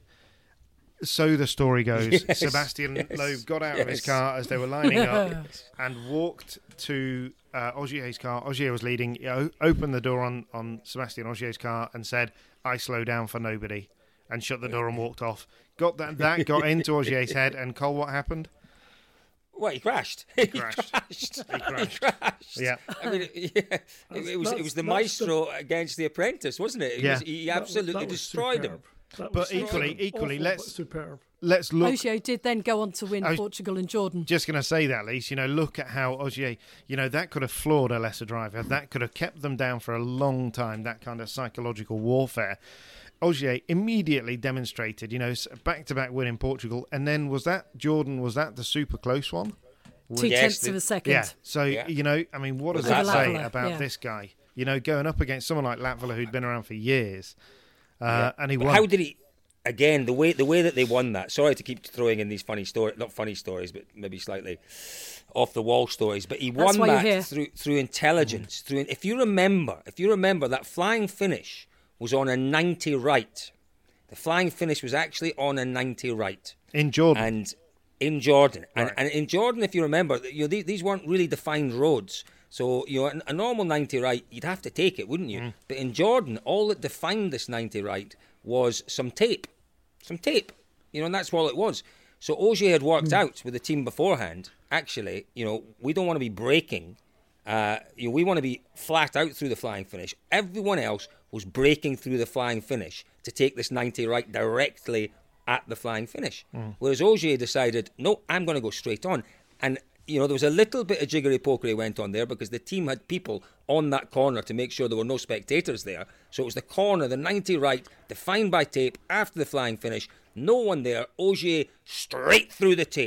So the story goes, yes, Sébastien yes, Loeb got out yes. of his car as they were lining up and walked to uh, Ogier's car. Ogier was leading, you know, opened the door on, on Sébastien Ogier's car and said, I slow down for nobody, and shut the door and walked off. Got that That got into Ogier's head, and Cole, what happened? Well, he crashed. He He crashed. crashed. He crashed. He crashed. Yeah. I mean, yeah, it, it was it was the maestro the... against the apprentice, wasn't it? it yeah. was, he absolutely that, that destroyed superb. him. That but equally, equally, awful, let's but superb. Let's look. Ogier did then go on to win Portugal and Jordan. Just going to say that, Lise. You know, look at how Ogier, you know, that could have floored a lesser driver. That could have kept them down for a long time, that kind of psychological warfare. Ogier immediately demonstrated, you know, back-to-back win in Portugal. And then was that Jordan, was that the super close one? Two yes, tenths the, of a second. Yeah. So, yeah. you know, I mean, what does Was that that say Latvala, about yeah. this guy? You know, going up against someone like Latvala who'd been around for years. Uh, yeah. And he but won. How did he... Again, the way the way that they won that. Sorry to keep throwing in these funny stories, not funny stories, but maybe slightly off the wall stories. But he That's won why you're that here. through through intelligence. Mm. Through if you remember, if you remember that flying finish was on a ninety right. The flying finish was actually on a ninety right in Jordan. And in Jordan, and right. and in Jordan, if you remember, you know these, these weren't really defined roads. So, you know, a normal ninety right, you'd have to take it, wouldn't you? Mm. But in Jordan, all that defined this ninety right was some tape. Some tape. You know, and that's all it was. So Ogier had worked mm. out with the team beforehand, actually, you know, we don't want to be braking. Uh, you know, we want to be flat out through the flying finish. Everyone else was braking through the flying finish to take this ninety right directly at the flying finish. Mm. Whereas Ogier decided, no, I'm going to go straight on. And you know, there was a little bit of jiggery-pokery went on there because the team had people on that corner to make sure there were no spectators there. So it was the corner, the ninety right, defined by tape after the flying finish. No one there. Ogier straight through the tape,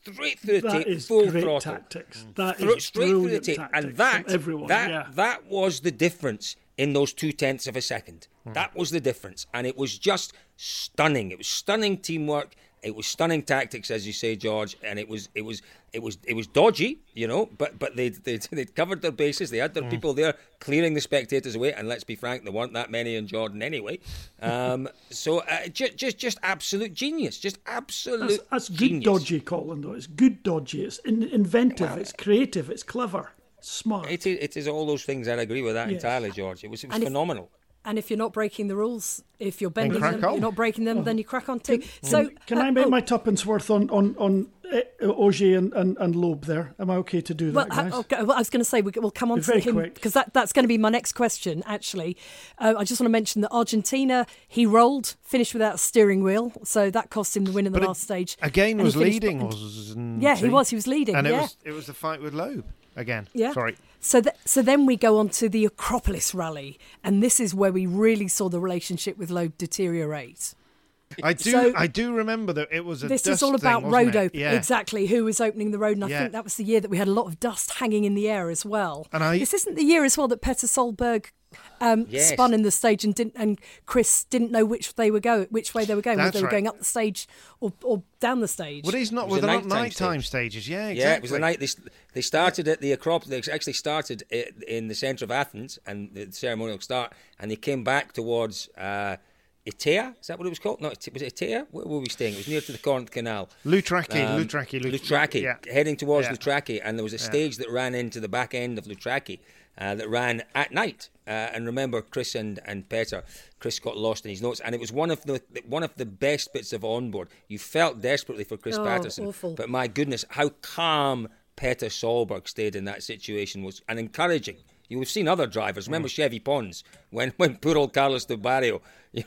straight through the That tape, is full great throttle. tactics. That Thro- is straight through the brilliant tape, tactics and that from everyone. that yeah. that was the difference in those two tenths of a second. That was the difference, and it was just stunning. It was stunning teamwork. It was stunning tactics, as you say, George, and it was it was it was it was dodgy, you know. But but they they they'd covered their bases. They had their mm. people there clearing the spectators away. And let's be frank, there weren't that many in Jordan anyway. Um, so uh, just just just absolute genius, just absolute. That's, that's good genius. dodgy, Colin. Though it's good dodgy. It's in, inventive. Well, it's creative. It's clever. Smart. It is, it is all those things. I agree with that Yes. entirely, George. It was it was And if- phenomenal. And if you're not breaking the rules, if you're bending crack them, on. you're not breaking them, then you crack on too. So Can uh, I make oh, my tuppence worth on on on uh, Ogier and, and and Loeb there? Am I okay to do Well, that, guys? uh, okay, well, I was going to say we, we'll come on Be to very him quick. because that, that's going to be my next question. Actually, uh, I just want to mention that Argentina, he rolled, finished without a steering wheel, so that cost him the win in the But last stage. Again, And was he finished- leading, wasn't Yeah, he was. He was leading. and it yeah. was it was the fight with Loeb again. Yeah. Sorry. So, th- so then we go on to the Acropolis rally, and this is where we really saw the relationship with Loeb deteriorate. I do So- I do remember that it was a This dust is all thing, about wasn't road it? open. Yeah. Exactly, who was opening the road, and I Yeah. think that was the year that we had a lot of dust hanging in the air as well. And I- This isn't the year as well that Petter Solberg um, Yes. spun in the stage and didn't, and Chris didn't know which they were going, which way they were going, whether That's they were right. going up the stage or, or down the stage. Well, he's not It was with the the nighttime nighttime stage. stages. Yeah, exactly. Yeah, it was the night they they started at the Acropolis. They actually started i- in the centre of Athens and the ceremonial start, and they came back towards uh, Itea. Is that what it was called? No, it was it Itea. Where were we staying? It was near to the Corinth Canal. Lutraki, Um, Lutraki, Lut- Lutraki, Yeah. heading towards Yeah. Lutraki, and there was a stage that ran into the back end of Lutraki uh, that ran at night. Uh, and remember, Chris and, and Petter, Chris got lost in his notes, and it was one of the one of the best bits of onboard. You felt desperately for Chris Oh, Patterson, awful. but my goodness, how calm Petter Solberg stayed in that situation was and encouraging. You have seen other drivers. Remember Chevy Pons when when poor old Carlos Del Barrio.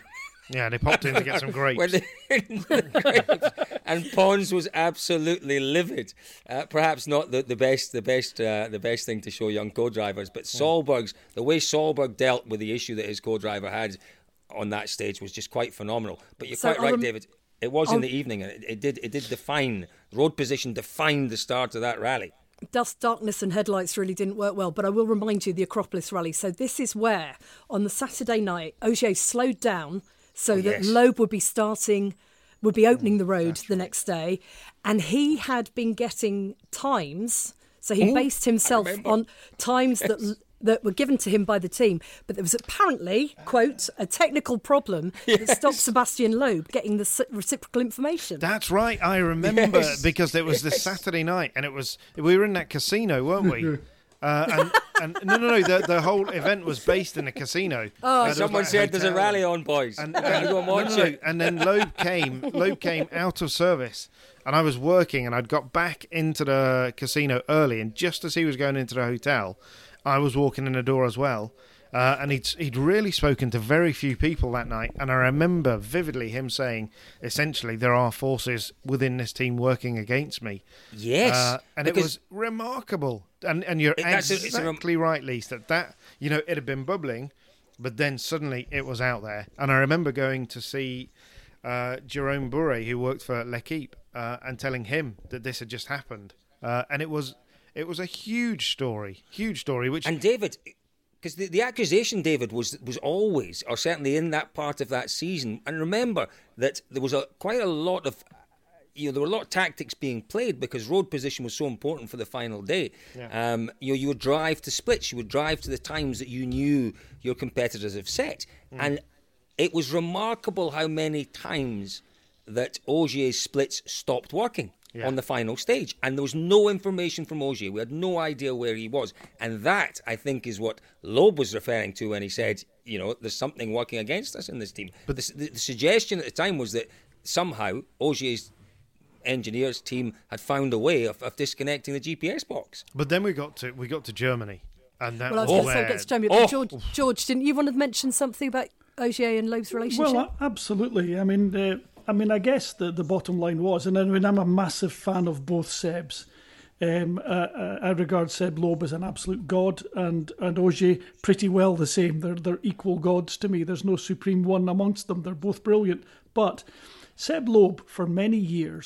Yeah, they popped in to get some grapes. When they- grapes. And Pons was absolutely livid. Uh, perhaps not the, the best, the best, uh, the best thing to show young co-drivers. But Solberg's the way Solberg dealt with the issue that his co-driver had on that stage was just quite phenomenal. But you're So quite I'll right, rem- David. It was in I'll- the evening, and it, it did it did define road position, defined the start of that rally. Dust, darkness and headlights really didn't work well, but I will remind you the Acropolis rally. So this is where, on the Saturday night, Ogier slowed down so that yes. Loeb would be starting, would be opening the road the next day, and he had been getting times, so he Ooh, based himself remember. on times that that were given to him by the team, but there was apparently, quote, a technical problem that stopped Sebastian Loeb getting the s- reciprocal information. That's right. I remember Yes. because it was the Saturday night, and it was we were in that casino, weren't we? Uh, and, and no, no, no. The, the whole event was based in a casino. Oh, uh, Someone said there's a rally on, boys. And, You gotta go and no, watch no, no. it. And then Loeb came. Loeb came out of service, and I was working, and I'd got back into the casino early, and just as he was going into the hotel, I was walking in the door as well. Uh, and he'd he'd really spoken to very few people that night, and I remember vividly him saying, essentially, there are forces within this team working against me. Yes, uh, and it because- was remarkable. And and you're It- that's a- it's a rem- exactly right, Lise, that that you know it had been bubbling, but then suddenly it was out there. And I remember going to see uh, Jerome Bourret, who worked for L'Equipe, uh, and telling him that this had just happened, uh, and it was it was a huge story, huge story, which. And David, because the, the accusation, David, was was always, or certainly in that part of that season, and remember that there was a quite a lot of, you know, there were a lot of tactics being played because road position was so important for the final day. Yeah. Um, you know, you would drive to splits, you would drive to the times that you knew your competitors have set, Mm. and it was remarkable how many times that Ogier's splits stopped working. Yeah. On the final stage, and there was no information from Ogier. We had no idea where he was, and that, I think, is what Loeb was referring to when he said, you know, there's something working against us in this team. But the, the, the suggestion at the time was that somehow Ogier's engineers team had found a way of, of disconnecting the G P S box. But then we got to we got to Germany, and that Well, I was was going to say, where get to Jamie, Oh. but George, George, didn't you want to mention something about Ogier and Loeb's relationship? Well, a- absolutely. I mean, uh, I mean, I guess the, the bottom line was, and I mean, I'm a massive fan of both Sebs. Um, uh, uh, I regard Seb Loeb as an absolute god, and and Ogier pretty well the same. They're they're equal gods to me. There's no supreme one amongst them. They're both brilliant. But Seb Loeb, for many years,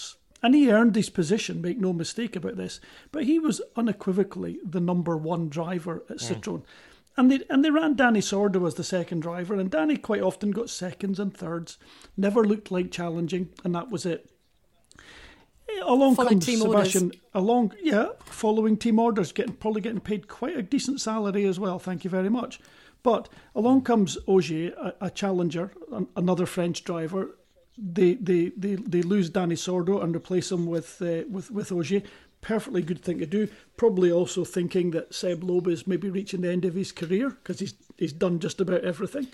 And he earned his position, make no mistake about this. But he was unequivocally the number one driver at Citroën. Mm. And they and they ran Danny Sordo as the second driver, and Danny quite often got seconds and thirds, never looked like challenging, and that was it. Along following comes team Sebastian. Orders. Along, yeah, following team orders, getting probably getting paid quite a decent salary as well. Thank you very much. But along comes Ogier, a, a challenger, an, another French driver. They they they they lose Danny Sordo and replace him with uh, with with Ogier. Perfectly good thing to do. Probably also thinking that Seb Loeb is maybe reaching the end of his career because he's he's done just about everything,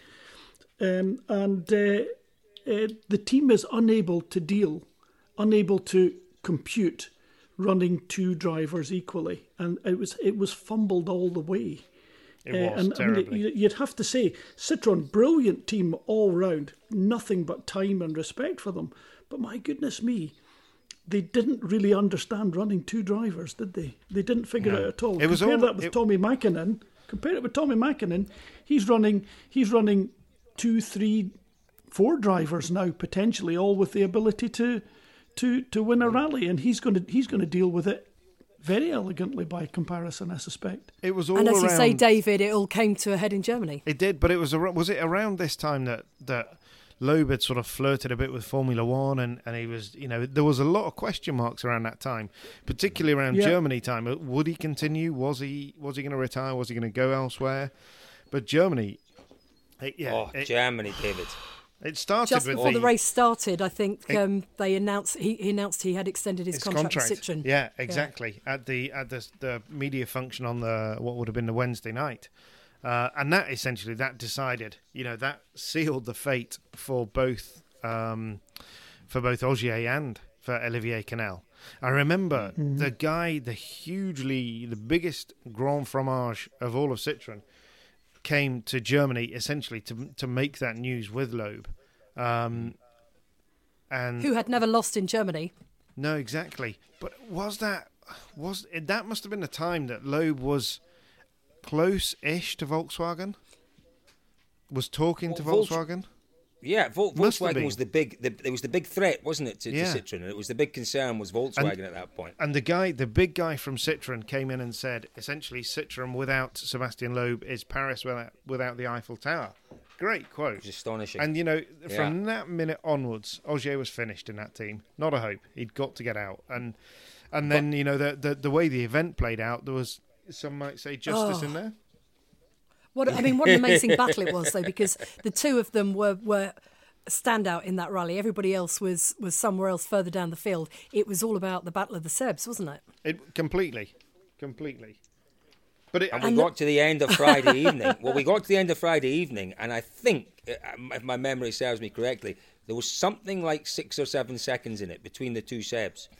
um, and uh, uh, the team is unable to deal, unable to compute running two drivers equally, and it was it was fumbled all the way. It uh, was and terribly. I mean, you'd have to say Citroën, brilliant team all round, nothing but time and respect for them. But my goodness me. They didn't really understand running two drivers, did they? They didn't figure No. it out at all. It was Compare all- that with it- Tommy Mäkinen. Compare it with Tommy Mäkinen. He's running. He's running two, three, four drivers now potentially, all with the ability to, to, to win a rally, and he's going to he's going to deal with it very elegantly by comparison, I suspect. It was all And as around. you say, David, it all came to a head in Germany. It did, but it was ar- was it around this time that that Loeb had sort of flirted a bit with Formula One, and, and he was, you know, there was a lot of question marks around that time, particularly around Yeah. Germany time. Would he continue? Was he was he going to retire? Was he going to go elsewhere? But Germany, it, yeah, oh, it, Germany, David. it started Just with before the, the race started, I think It- um, they announced he, he announced he had extended his, his contract, contract. with Citroën. Yeah, exactly. At the at the the media function on the what would have been the Wednesday night. Uh, and that essentially that decided, you know, that sealed the fate for both um, for both Ogier and for Olivier Canel. I remember Mm-hmm. the guy, the hugely, the biggest grand fromage of all of Citroën, came to Germany essentially to to make that news with Loeb. Um, and Who had never lost in Germany. no, exactly. But was that was that must have been the time that Loeb was close-ish to Volkswagen? Was talking to Well, Volks- Volkswagen? Yeah, Vol- Must have Volkswagen been. was the big. The, it was the big threat, wasn't it, to, Yeah. to Citroën? And it was the big concern was Volkswagen And- at that point. And the guy, the big guy from Citroën, came in and said, essentially, Citroën without Sebastian Loeb is Paris without, without the Eiffel Tower. Great It quote. was astonishing. And you know, from Yeah. that minute onwards, Ogier was finished in that team. Not a hope. He'd got to get out. And and then you know the the, the way the event played out, there was some might say justice Oh. in there. What I mean, what an amazing battle it was, though, because the two of them were were standout in that rally. Everybody else was was somewhere else further down the field. It was all about the battle of the Sebs, wasn't it? It completely, completely. But it, And we And got to the end of Friday evening. Well, we got to the end of Friday evening, and I think, uh, if my memory serves me correctly, there was something like six or seven seconds in it between the two Sebs.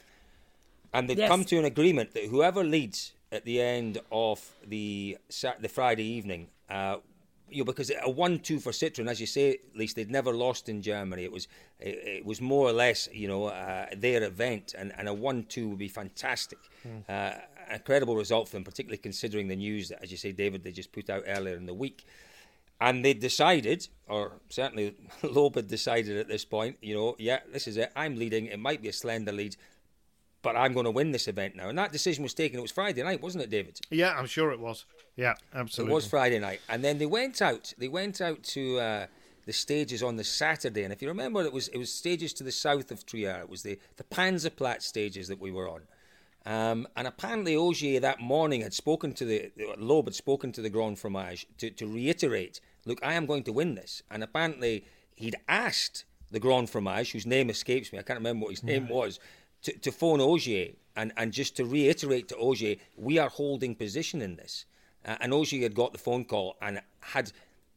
And they'd Yes. come to an agreement that whoever leads at the end of the Sa- the Friday evening, uh, you know, because a one-two for Citroën, as you say, at least they'd never lost in Germany. It was it, it was more or less, you know, uh, their event, and, and a one-two would be fantastic. Mm. Uh, an incredible result for them, particularly considering the news that, as you say, David, they just put out earlier in the week. And they decided, or certainly Loeb had decided at this point, you know, yeah, this is it. I'm leading. It might be a slender lead, but I'm going to win this event now. And that decision was taken. It was Friday night, wasn't it, David? yeah, I'm sure it was. Yeah, absolutely. It was Friday night, and then they went out. They went out to uh, the stages on the Saturday, and if you remember, it was it was stages to the south of Trier. It was the the Panzerplatz stages that we were on, um, and apparently Ogier that morning had spoken to the Loeb had spoken to the Grand Fromage to to reiterate, look, I am going to win this, and apparently he'd asked the Grand Fromage, whose name escapes me, I can't remember what his name was, to to phone Ogier and and just to reiterate to Ogier, we are holding position in this. Uh, and Ogier had got the phone call and had.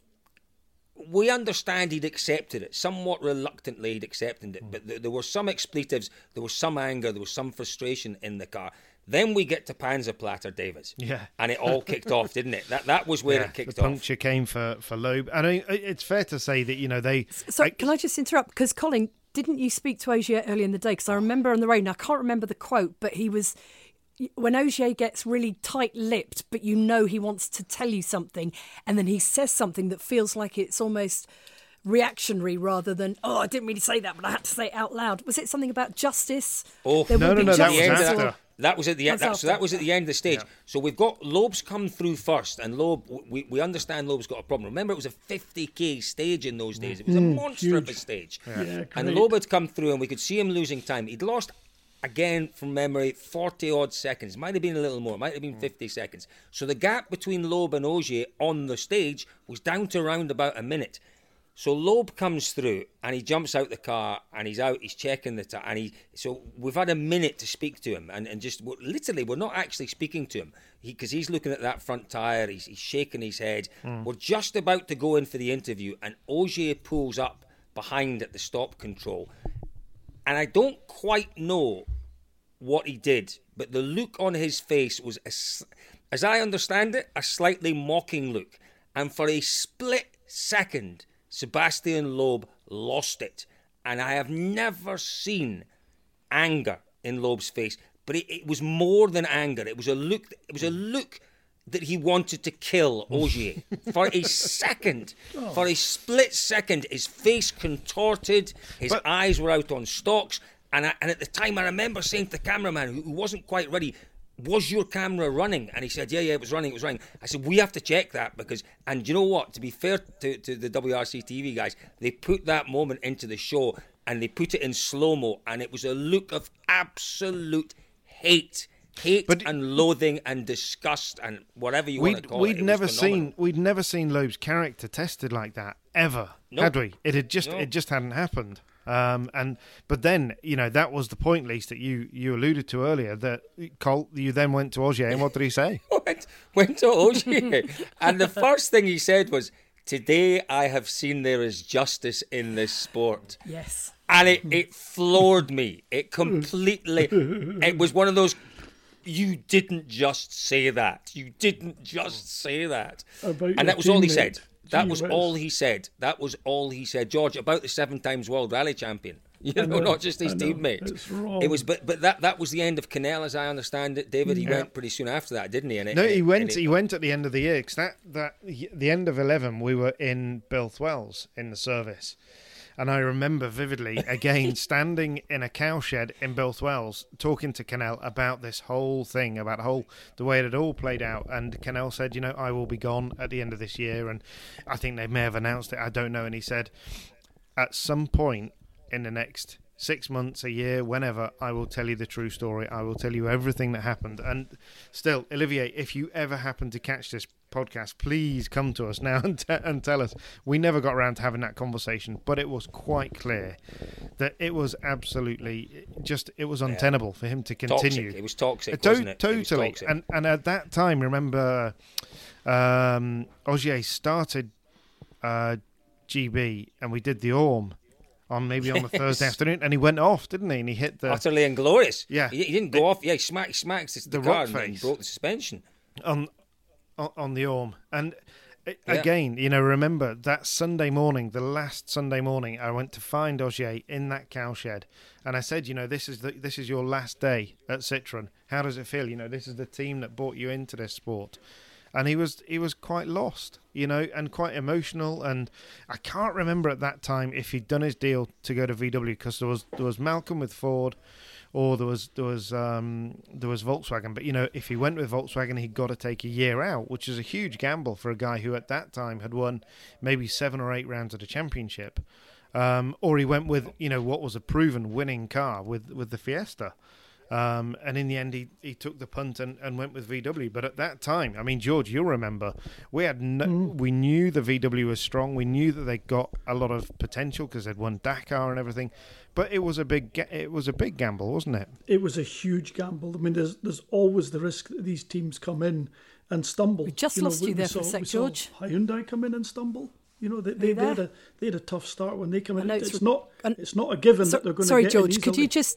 We understand he'd accepted it, somewhat reluctantly he'd accepted it, but th- there were some expletives, there was some anger, there was some frustration in the car. Then we get to Panzerplatter, David. Yeah. And it all kicked off, didn't it? That that was where Yeah, it kicked the off. puncture came for for Loeb. And I mean, it's fair to say that you know they. So can I just interrupt? Because Colin, didn't you speak to Ogier earlier in the day? Because I remember on the radio, I can't remember the quote, but he was. When Ogier gets really tight-lipped, but you know he wants to tell you something, and then he says something that feels like it's almost reactionary rather than, oh, I didn't really say that, but I had to say it out loud. Was it something about justice? Oh, There no, will no, be no, that was justice after. or- That was at the end. That's That, so that after. was at the end of the stage. Yeah. So we've got Loeb's come through first, and Loeb, we, we understand Loeb's got a problem. Remember, it was a fifty k stage in those days. It was a monster of a huge. stage. Yeah, and great. Loeb had come through, and we could see him losing time. He'd lost, again from memory, forty odd seconds. Might have been a little more. Might have been fifty seconds. So the gap between Loeb and Ogier on the stage was down to around about a minute. So Loeb comes through and he jumps out the car and he's out, he's checking the tire, and he so we've had a minute to speak to him, and, and just we're, literally we're not actually speaking to him because he, he's looking at that front tire, he's, he's shaking his head. Mm. We're just about to go in for the interview, and Ogier pulls up behind at the stop control, and I don't quite know what he did, but the look on his face was, a, as I understand it, a slightly mocking look, and for a split second Sebastian Loeb lost it, and I have never seen anger in Loeb's face, but it, it was more than anger. It was a look. It was a look that he wanted to kill Ogier for a second, oh. for a split second. His face contorted, his but, eyes were out on stalks, and I, and at the time I remember saying to the cameraman, who, who wasn't quite ready, was your camera running? And he said, yeah, yeah, it was running, it was running. I said, we have to check that because, and you know what, to be fair to, to the W R C T V guys, they put that moment into the show and they put it in slow-mo, and it was a look of absolute hate. Hate but and loathing and disgust and whatever you want to call we'd it. It never was phenomenal. seen we'd never seen Loeb's character tested like that ever, nope. had we? It had just nope. it just hadn't happened. Um, and but then you know that was the point, Lise, that you, you alluded to earlier. That Colt, you then went to Ogier, and what did he say? went, went to Ogier, and the first thing he said was, "Today I have seen there is justice in this sport." Yes, and it, it floored me. It completely. It was one of those. You didn't just say that. You didn't just say that. About and that was all he said. That Gee was whiz. all he said. That was all he said. George, about the seven times world rally champion. You know, know not just his teammate. It's wrong. It was, but but that, that was the end of Canel, as I understand it. David, he yeah. went pretty soon after that, didn't he? And it, no, and he it, went. it, he went at the end of the year because that that the end of eleven, we were in Bilthwells in the service. And I remember vividly, again, standing in a cowshed in Bilthwells, talking to Canel about this whole thing, about the whole the way it had all played out. And Canel said, you know, I will be gone at the end of this year. And I think they may have announced it, I don't know. And he said, at some point in the next six months, a year, whenever, I will tell you the true story. I will tell you everything that happened. And still, Olivier, if you ever happen to catch this podcast, please come to us now and, t- and tell us. We never got around to having that conversation, but it was quite clear that it was absolutely just, it was untenable yeah. for him to continue. Toxic. It was toxic, to- wasn't it? Totally. It was toxic. And, and at that time, remember, um, Ogier started uh, G B and we did the Orme. On maybe on the yes. Thursday afternoon, and he went off, didn't he? And he hit the utterly inglorious. Yeah, he, he didn't go the, off. Yeah, he smacked, he smacked the, the, the car and broke the suspension on on, on the Orme. And it, yeah. again, you know, remember that Sunday morning, the last Sunday morning, I went to find Ogier in that cowshed, and I said, you know, this is the this is your last day at Citroën. How does it feel? You know, this is the team that brought you into this sport. And he was he was quite lost, you know, and quite emotional. And I can't remember at that time if he'd done his deal to go to V W, because there was there was Malcolm with Ford, or there was there was um, there was Volkswagen. But you know, if he went with Volkswagen, he'd got to take a year out, which is a huge gamble for a guy who at that time had won maybe seven or eight rounds of the championship. Um, or he went with, you know, what was a proven winning car with with the Fiesta. Um, and in the end, he, he took the punt and, and went with V W. But at that time, I mean, George, you'll remember, we had no, mm. we knew the V W was strong. We knew that they got a lot of potential because they'd won Dakar and everything. But it was a big it was a big gamble, wasn't it? It was a huge gamble. I mean, there's there's always the risk that these teams come in and stumble. We just you lost know, you there saw, for a sec, we saw George. Hyundai come in and stumble. You know, they they, they had a they had a tough start when they come in. It's, it's not it's not a given so, that they're going sorry, to get George, in could you just...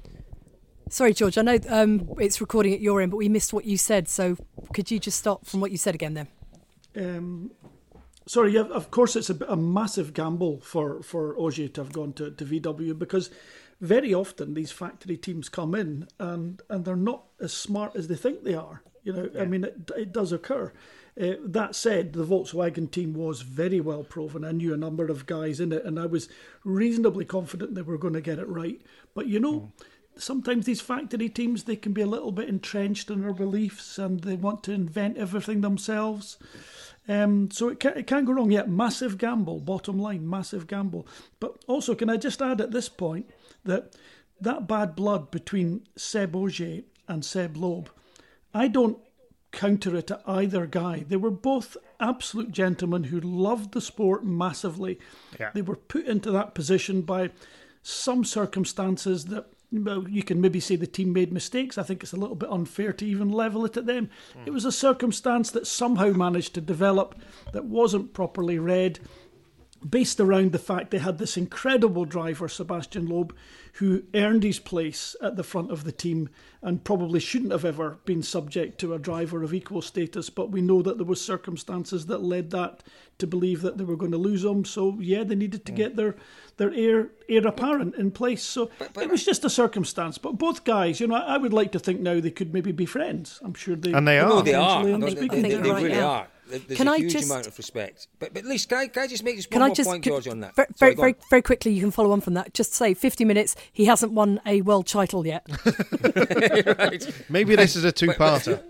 Sorry, George, I know um, it's recording at your end, but we missed what you said, so could you just start from what you said again then? Um, sorry, yeah, of course it's a, a massive gamble for, for Ogier to have gone to, to V W, because very often these factory teams come in and, and they're not as smart as they think they are. You know, yeah. I mean, it, it does occur. Uh, that said, the Volkswagen team was very well proven. I knew a number of guys in it, and I was reasonably confident they were going to get it right. But, you know, mm. sometimes these factory teams, they can be a little bit entrenched in their beliefs and they want to invent everything themselves. Um, so it can, it can go wrong. Yeah, massive gamble, bottom line, massive gamble. But also, can I just add at this point that that bad blood between Seb Ogier and Seb Loeb, I don't counter it to either guy. They were both absolute gentlemen who loved the sport massively. Yeah. They were put into that position by some circumstances that, well, you can maybe say the team made mistakes. I think it's a little bit unfair to even level it at them. Mm. It was a circumstance that somehow managed to develop that wasn't properly read, based around the fact they had this incredible driver, Sebastian Loeb, who earned his place at the front of the team and probably shouldn't have ever been subject to a driver of equal status. But we know that there was circumstances that led that to believe that they were going to lose him. So, yeah, they needed to get their, their heir, heir apparent in place. So but, but, it was just a circumstance. But both guys, you know, I would like to think now they could maybe be friends. I'm sure they, and they are. No, they are. I No, they, they, they, they right really now. are. There's can a I huge just, amount of respect. But, but at least, can I, can I just make just can one I more just, point, can, George, on that? Very, Sorry, very, very quickly, you can follow on from that. Just say fifty minutes, he hasn't won a world title yet. Right. Maybe this is a two-parter.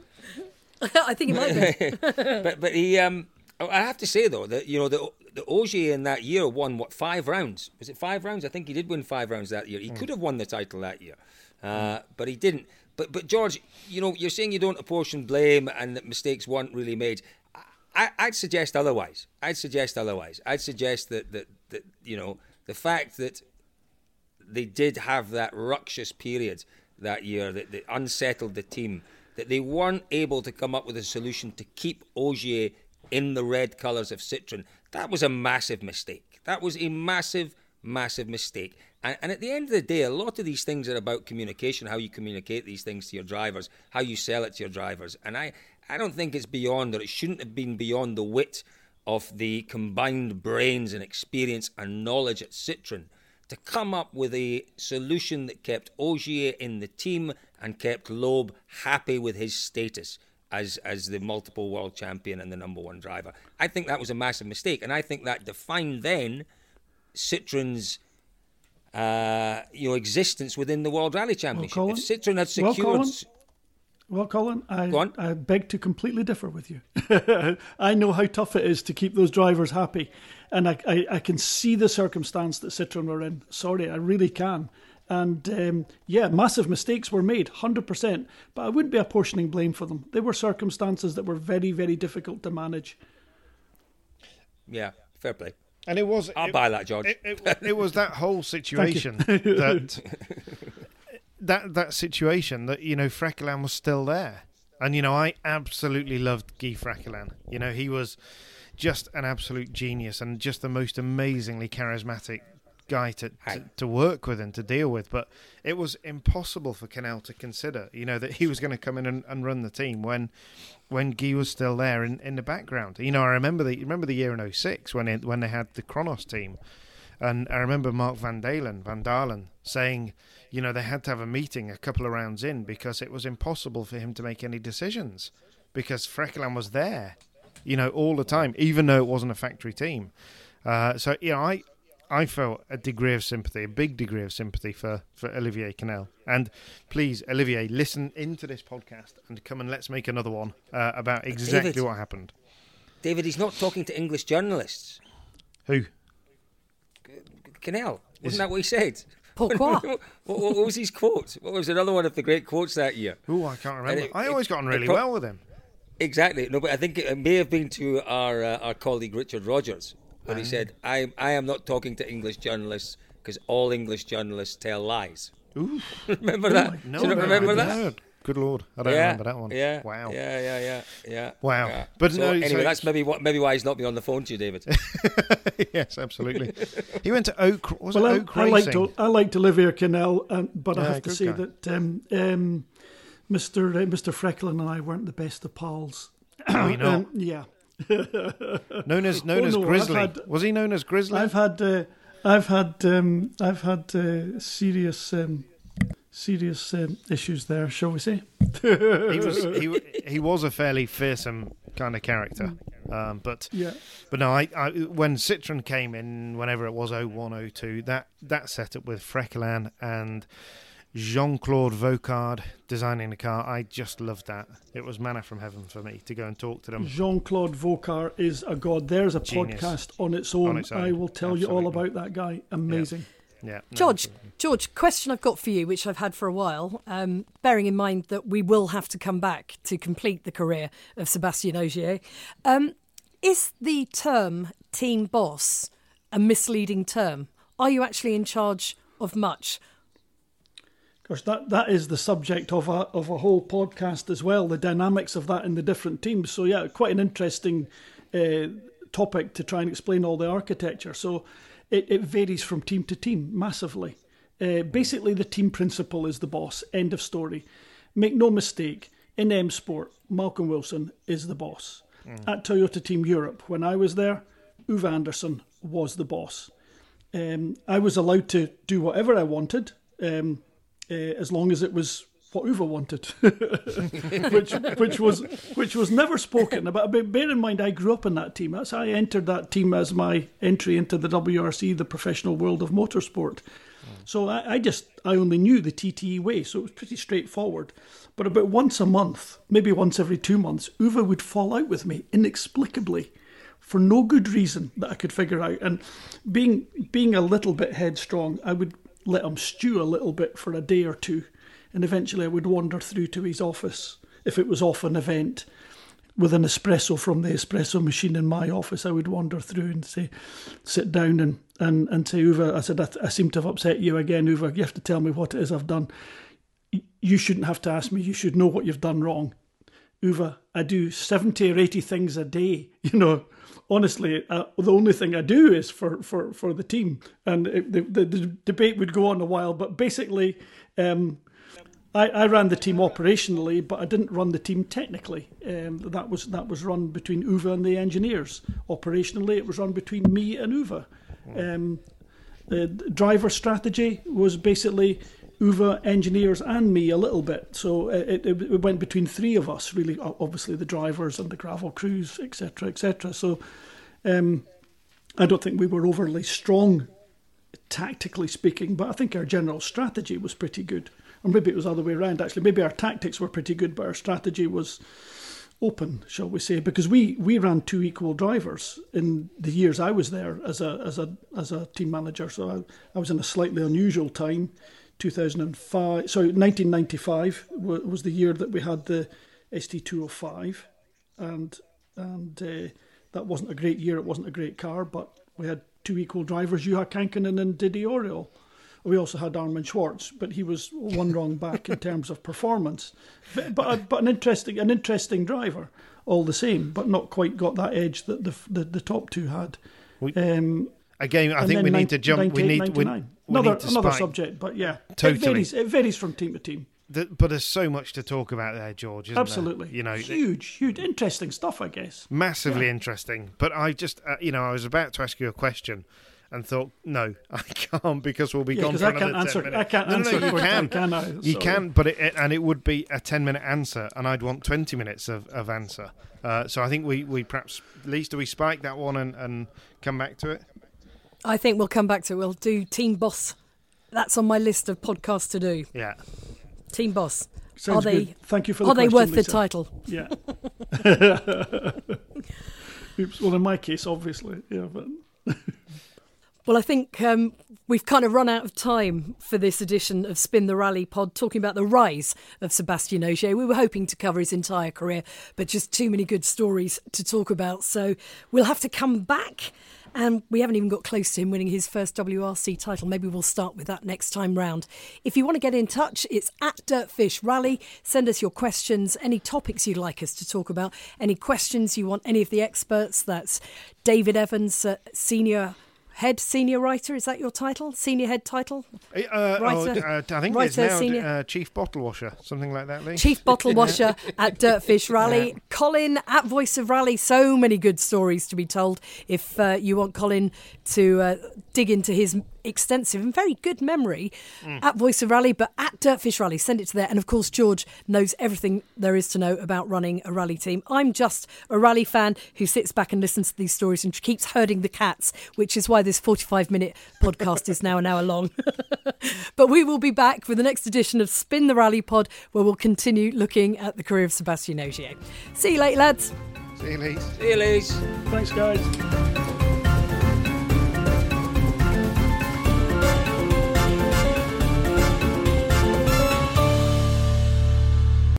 I think it might be. but but he, um, I have to say, though, that, you know, the, the Ogier in that year won, what, five rounds? Was it five rounds? I think he did win five rounds that year. He mm. could have won the title that year, uh, mm. but he didn't. But, but George, you know, you're saying you don't apportion blame and that mistakes weren't really made. I, I'd suggest otherwise. I'd suggest otherwise. I'd suggest that, that, that, you know, the fact that they did have that ruckus period that year that, that unsettled the team, that they weren't able to come up with a solution to keep Ogier in the red colours of Citroën, that was a massive mistake. That was a massive, massive mistake. And, and at the end of the day, a lot of these things are about communication, how you communicate these things to your drivers, how you sell it to your drivers. And I... I don't think it's beyond, or it shouldn't have been beyond the wit of the combined brains and experience and knowledge at Citroën to come up with a solution that kept Ogier in the team and kept Loeb happy with his status as as the multiple world champion and the number one driver. I think that was a massive mistake, and I think that defined then Citroën's uh, you know existence within the World Rally Championship. Well, if Citroën had secured... Well, Well, Colin, I, I beg to completely differ with you. I know how tough it is to keep those drivers happy. And I, I, I can see the circumstance that Citroën were in. Sorry, I really can. And um, yeah, massive mistakes were made, one hundred percent. But I wouldn't be apportioning blame for them. They were circumstances that were very, very difficult to manage. Yeah, fair play. And it was... I'll it, buy that, George. It, it, it was that whole situation that... That that situation that, you know, Frekkelaan was still there. And, you know, I absolutely loved Guy Frekkelaan. You know, he was just an absolute genius and just the most amazingly charismatic guy to, to, to work with and to deal with. But it was impossible for Canal to consider, you know, that he was going to come in and, and run the team when when Guy was still there in, in the background. You know, I remember the remember the year in oh six when it, when they had the Kronos team. And I remember Mark Van Dalen, Van Dalen saying, you know, they had to have a meeting a couple of rounds in because it was impossible for him to make any decisions because Frekkelaan was there, you know, all the time, even though it wasn't a factory team. Uh, so, you know, I I felt a degree of sympathy, a big degree of sympathy for, for Olivier Canel. And please, Olivier, listen into this podcast and come and let's make another one uh, about exactly David, what happened. David, he's not talking to English journalists. Who? Canal. Wasn't Is, that what he said? Pourquoi? what, what, what was his quote? What was another one of the great quotes that year? Oh, I can't remember. It, I always got on really pro- well with him. Exactly. No, but I think it may have been to our uh, our colleague Richard Rogers when uh, he said, I, I am not talking to English journalists because all English journalists tell lies. Ooh. remember that? Oh, no, Do you not no, remember I that? Heard. Good Lord, I don't yeah, remember that one. Yeah, wow. Yeah, yeah, yeah, yeah. Wow. Yeah. But so no, anyway, so that's maybe what maybe why he's not been on the phone to you, David. Yes, absolutely. He went to Oak. Was well, it I, Oak I Racing? liked I liked Olivier Canel, um, but yeah, I have to say guy. that um, um, Mister Uh, Mister Frekkelaan and I weren't the best of pals. No, you're not. um, yeah. known as known oh, as no, Grizzly. had, was he known as Grizzly? I've had. Uh, I've had um, I've had uh, serious um, serious um, issues there, shall we say? he was he, he was a fairly fearsome kind of character, um, but yeah. but no, I, I when Citroën came in, whenever it was oh one oh two, that that setup with Freckelin and Jean-Claude Vocard designing the car, I just loved that. It was manna from heaven for me to go and talk to them. Jean-Claude Vocard is a god. There's a Genius. podcast on its own. On its own. I will tell Absolutely. you all about that guy. Amazing. Yeah. Yeah, no, George, absolutely. George, question I've got for you, which I've had for a while, um, bearing in mind that we will have to come back to complete the career of Sébastien Ogier. Um, is the term team boss a misleading term? Are you actually in charge of much? Gosh, that, that is the subject of a of a whole podcast as well, the dynamics of that in the different teams. So yeah, quite an interesting uh, topic to try and explain all the architecture. So it, it varies from team to team massively. Uh, basically, the team principal is the boss. End of story. Make no mistake, in M Sport, Malcolm Wilson is the boss. Mm. At Toyota Team Europe, when I was there, Uwe Anderson was the boss. Um, I was allowed to do whatever I wanted, um, uh, as long as it was what Uwe wanted, which which was which was never spoken about. But bear in mind, I grew up in that team. That's I entered that team as my entry into the W R C, the professional world of motorsport. So I, I just, I only knew the T T E way, so it was pretty straightforward. But about once a month, maybe once every two months, Uwe would fall out with me inexplicably for no good reason that I could figure out. And being being a little bit headstrong, I would let him stew a little bit for a day or two. And eventually I would wander through to his office. If it was off an event, with an espresso from the espresso machine in my office, I would wander through and say, sit down and, and, and say, Uwe, I said, I, I seem to have upset you again, Uwe. You have to tell me what it is I've done. You shouldn't have to ask me. You should know what you've done wrong. Uwe, I do seventy or eighty things a day. You know, honestly, uh, the only thing I do is for, for, for the team. And it, the, the, the debate would go on a while, but basically... Um, I, I ran the team operationally, but I didn't run the team technically. Um, that was that was run between Uwe and the engineers. Operationally, it was run between me and Uwe. Um, the driver strategy was basically Uwe, engineers, and me a little bit. So it, it, it went between three of us, really. Obviously, the drivers and the gravel crews, et cetera, et cetera. So um, I don't think we were overly strong, tactically speaking, but I think our general strategy was pretty good. Or maybe it was the other way around, actually. Maybe our tactics were pretty good, but our strategy was open, shall we say, because we, we ran two equal drivers in the years I was there as a as a as a team manager. So I, I was in a slightly unusual time. two thousand five, sorry, nineteen ninety-five was the year that we had the S T two oh five, and and uh, that wasn't a great year. It wasn't a great car, but we had two equal drivers, Juha Kankkunen and Didier Auriol. We also had Armin Schwartz, but he was one rung back in terms of performance. But but, but an interesting an interesting driver, all the same, but not quite got that edge that the the, the top two had. We, um, again, I think we need to jump. We need we, we another need to another spike. subject, but yeah, Totally. it varies. It varies from team to team. The, but there's so much to talk about there, George. Isn't Absolutely, there? You know, huge, huge, interesting stuff. I guess massively yeah. interesting. But I just, uh, you know, I was about to ask you a question. And thought, no, I can't because we'll be yeah, gone for I another can't ten answer, minutes. I can't no, answer no, no, you quickly, can. can I? You So- can, but it, and it would be a ten-minute answer, and I'd want twenty minutes of, of answer. Uh, so I think we, we perhaps, Lise, do we spike that one and, and come back to it? I think we'll come back to it. We'll do Team Boss. That's on my list of podcasts to do. Yeah. Team Boss. Sounds are they, good. Thank you for the Are they question, worth Lisa. the title? Yeah. Oops. Well, in my case, obviously, yeah, but. Well, I think um, we've kind of run out of time for this edition of Spin the Rally Pod, talking about the rise of Sébastien Ogier. We were hoping to cover his entire career, but just too many good stories to talk about. So we'll have to come back. And we haven't even got close to him winning his first W R C title. Maybe we'll start with that next time round. If you want to get in touch, it's at Dirtfish Rally. Send us your questions, any topics you'd like us to talk about, any questions you want any of the experts. That's David Evans, uh, senior head senior writer. Is that your title? Senior head title? Uh, Writer, oh, uh, I think writer, it's now senior- uh, Chief Bottle Washer, something like that, Lee. Chief Bottle Washer at Dirtfish Rally. Yeah. Colin at Voice of Rally. So many good stories to be told. If uh, you want Colin to uh, dig into his extensive and very good memory mm. at Voice of Rally, but at Dirtfish Rally, send it to there. And of course, George knows everything there is to know about running a rally team. I'm just a rally fan who sits back and listens to these stories and keeps herding the cats, which is why this forty-five minute podcast is now an hour long. But we will be back for the next edition of Spin the Rally Pod, where we'll continue looking at the career of Sebastian Ogier. See you later, lads. See you, Lise. See you, Lise. Thanks, guys.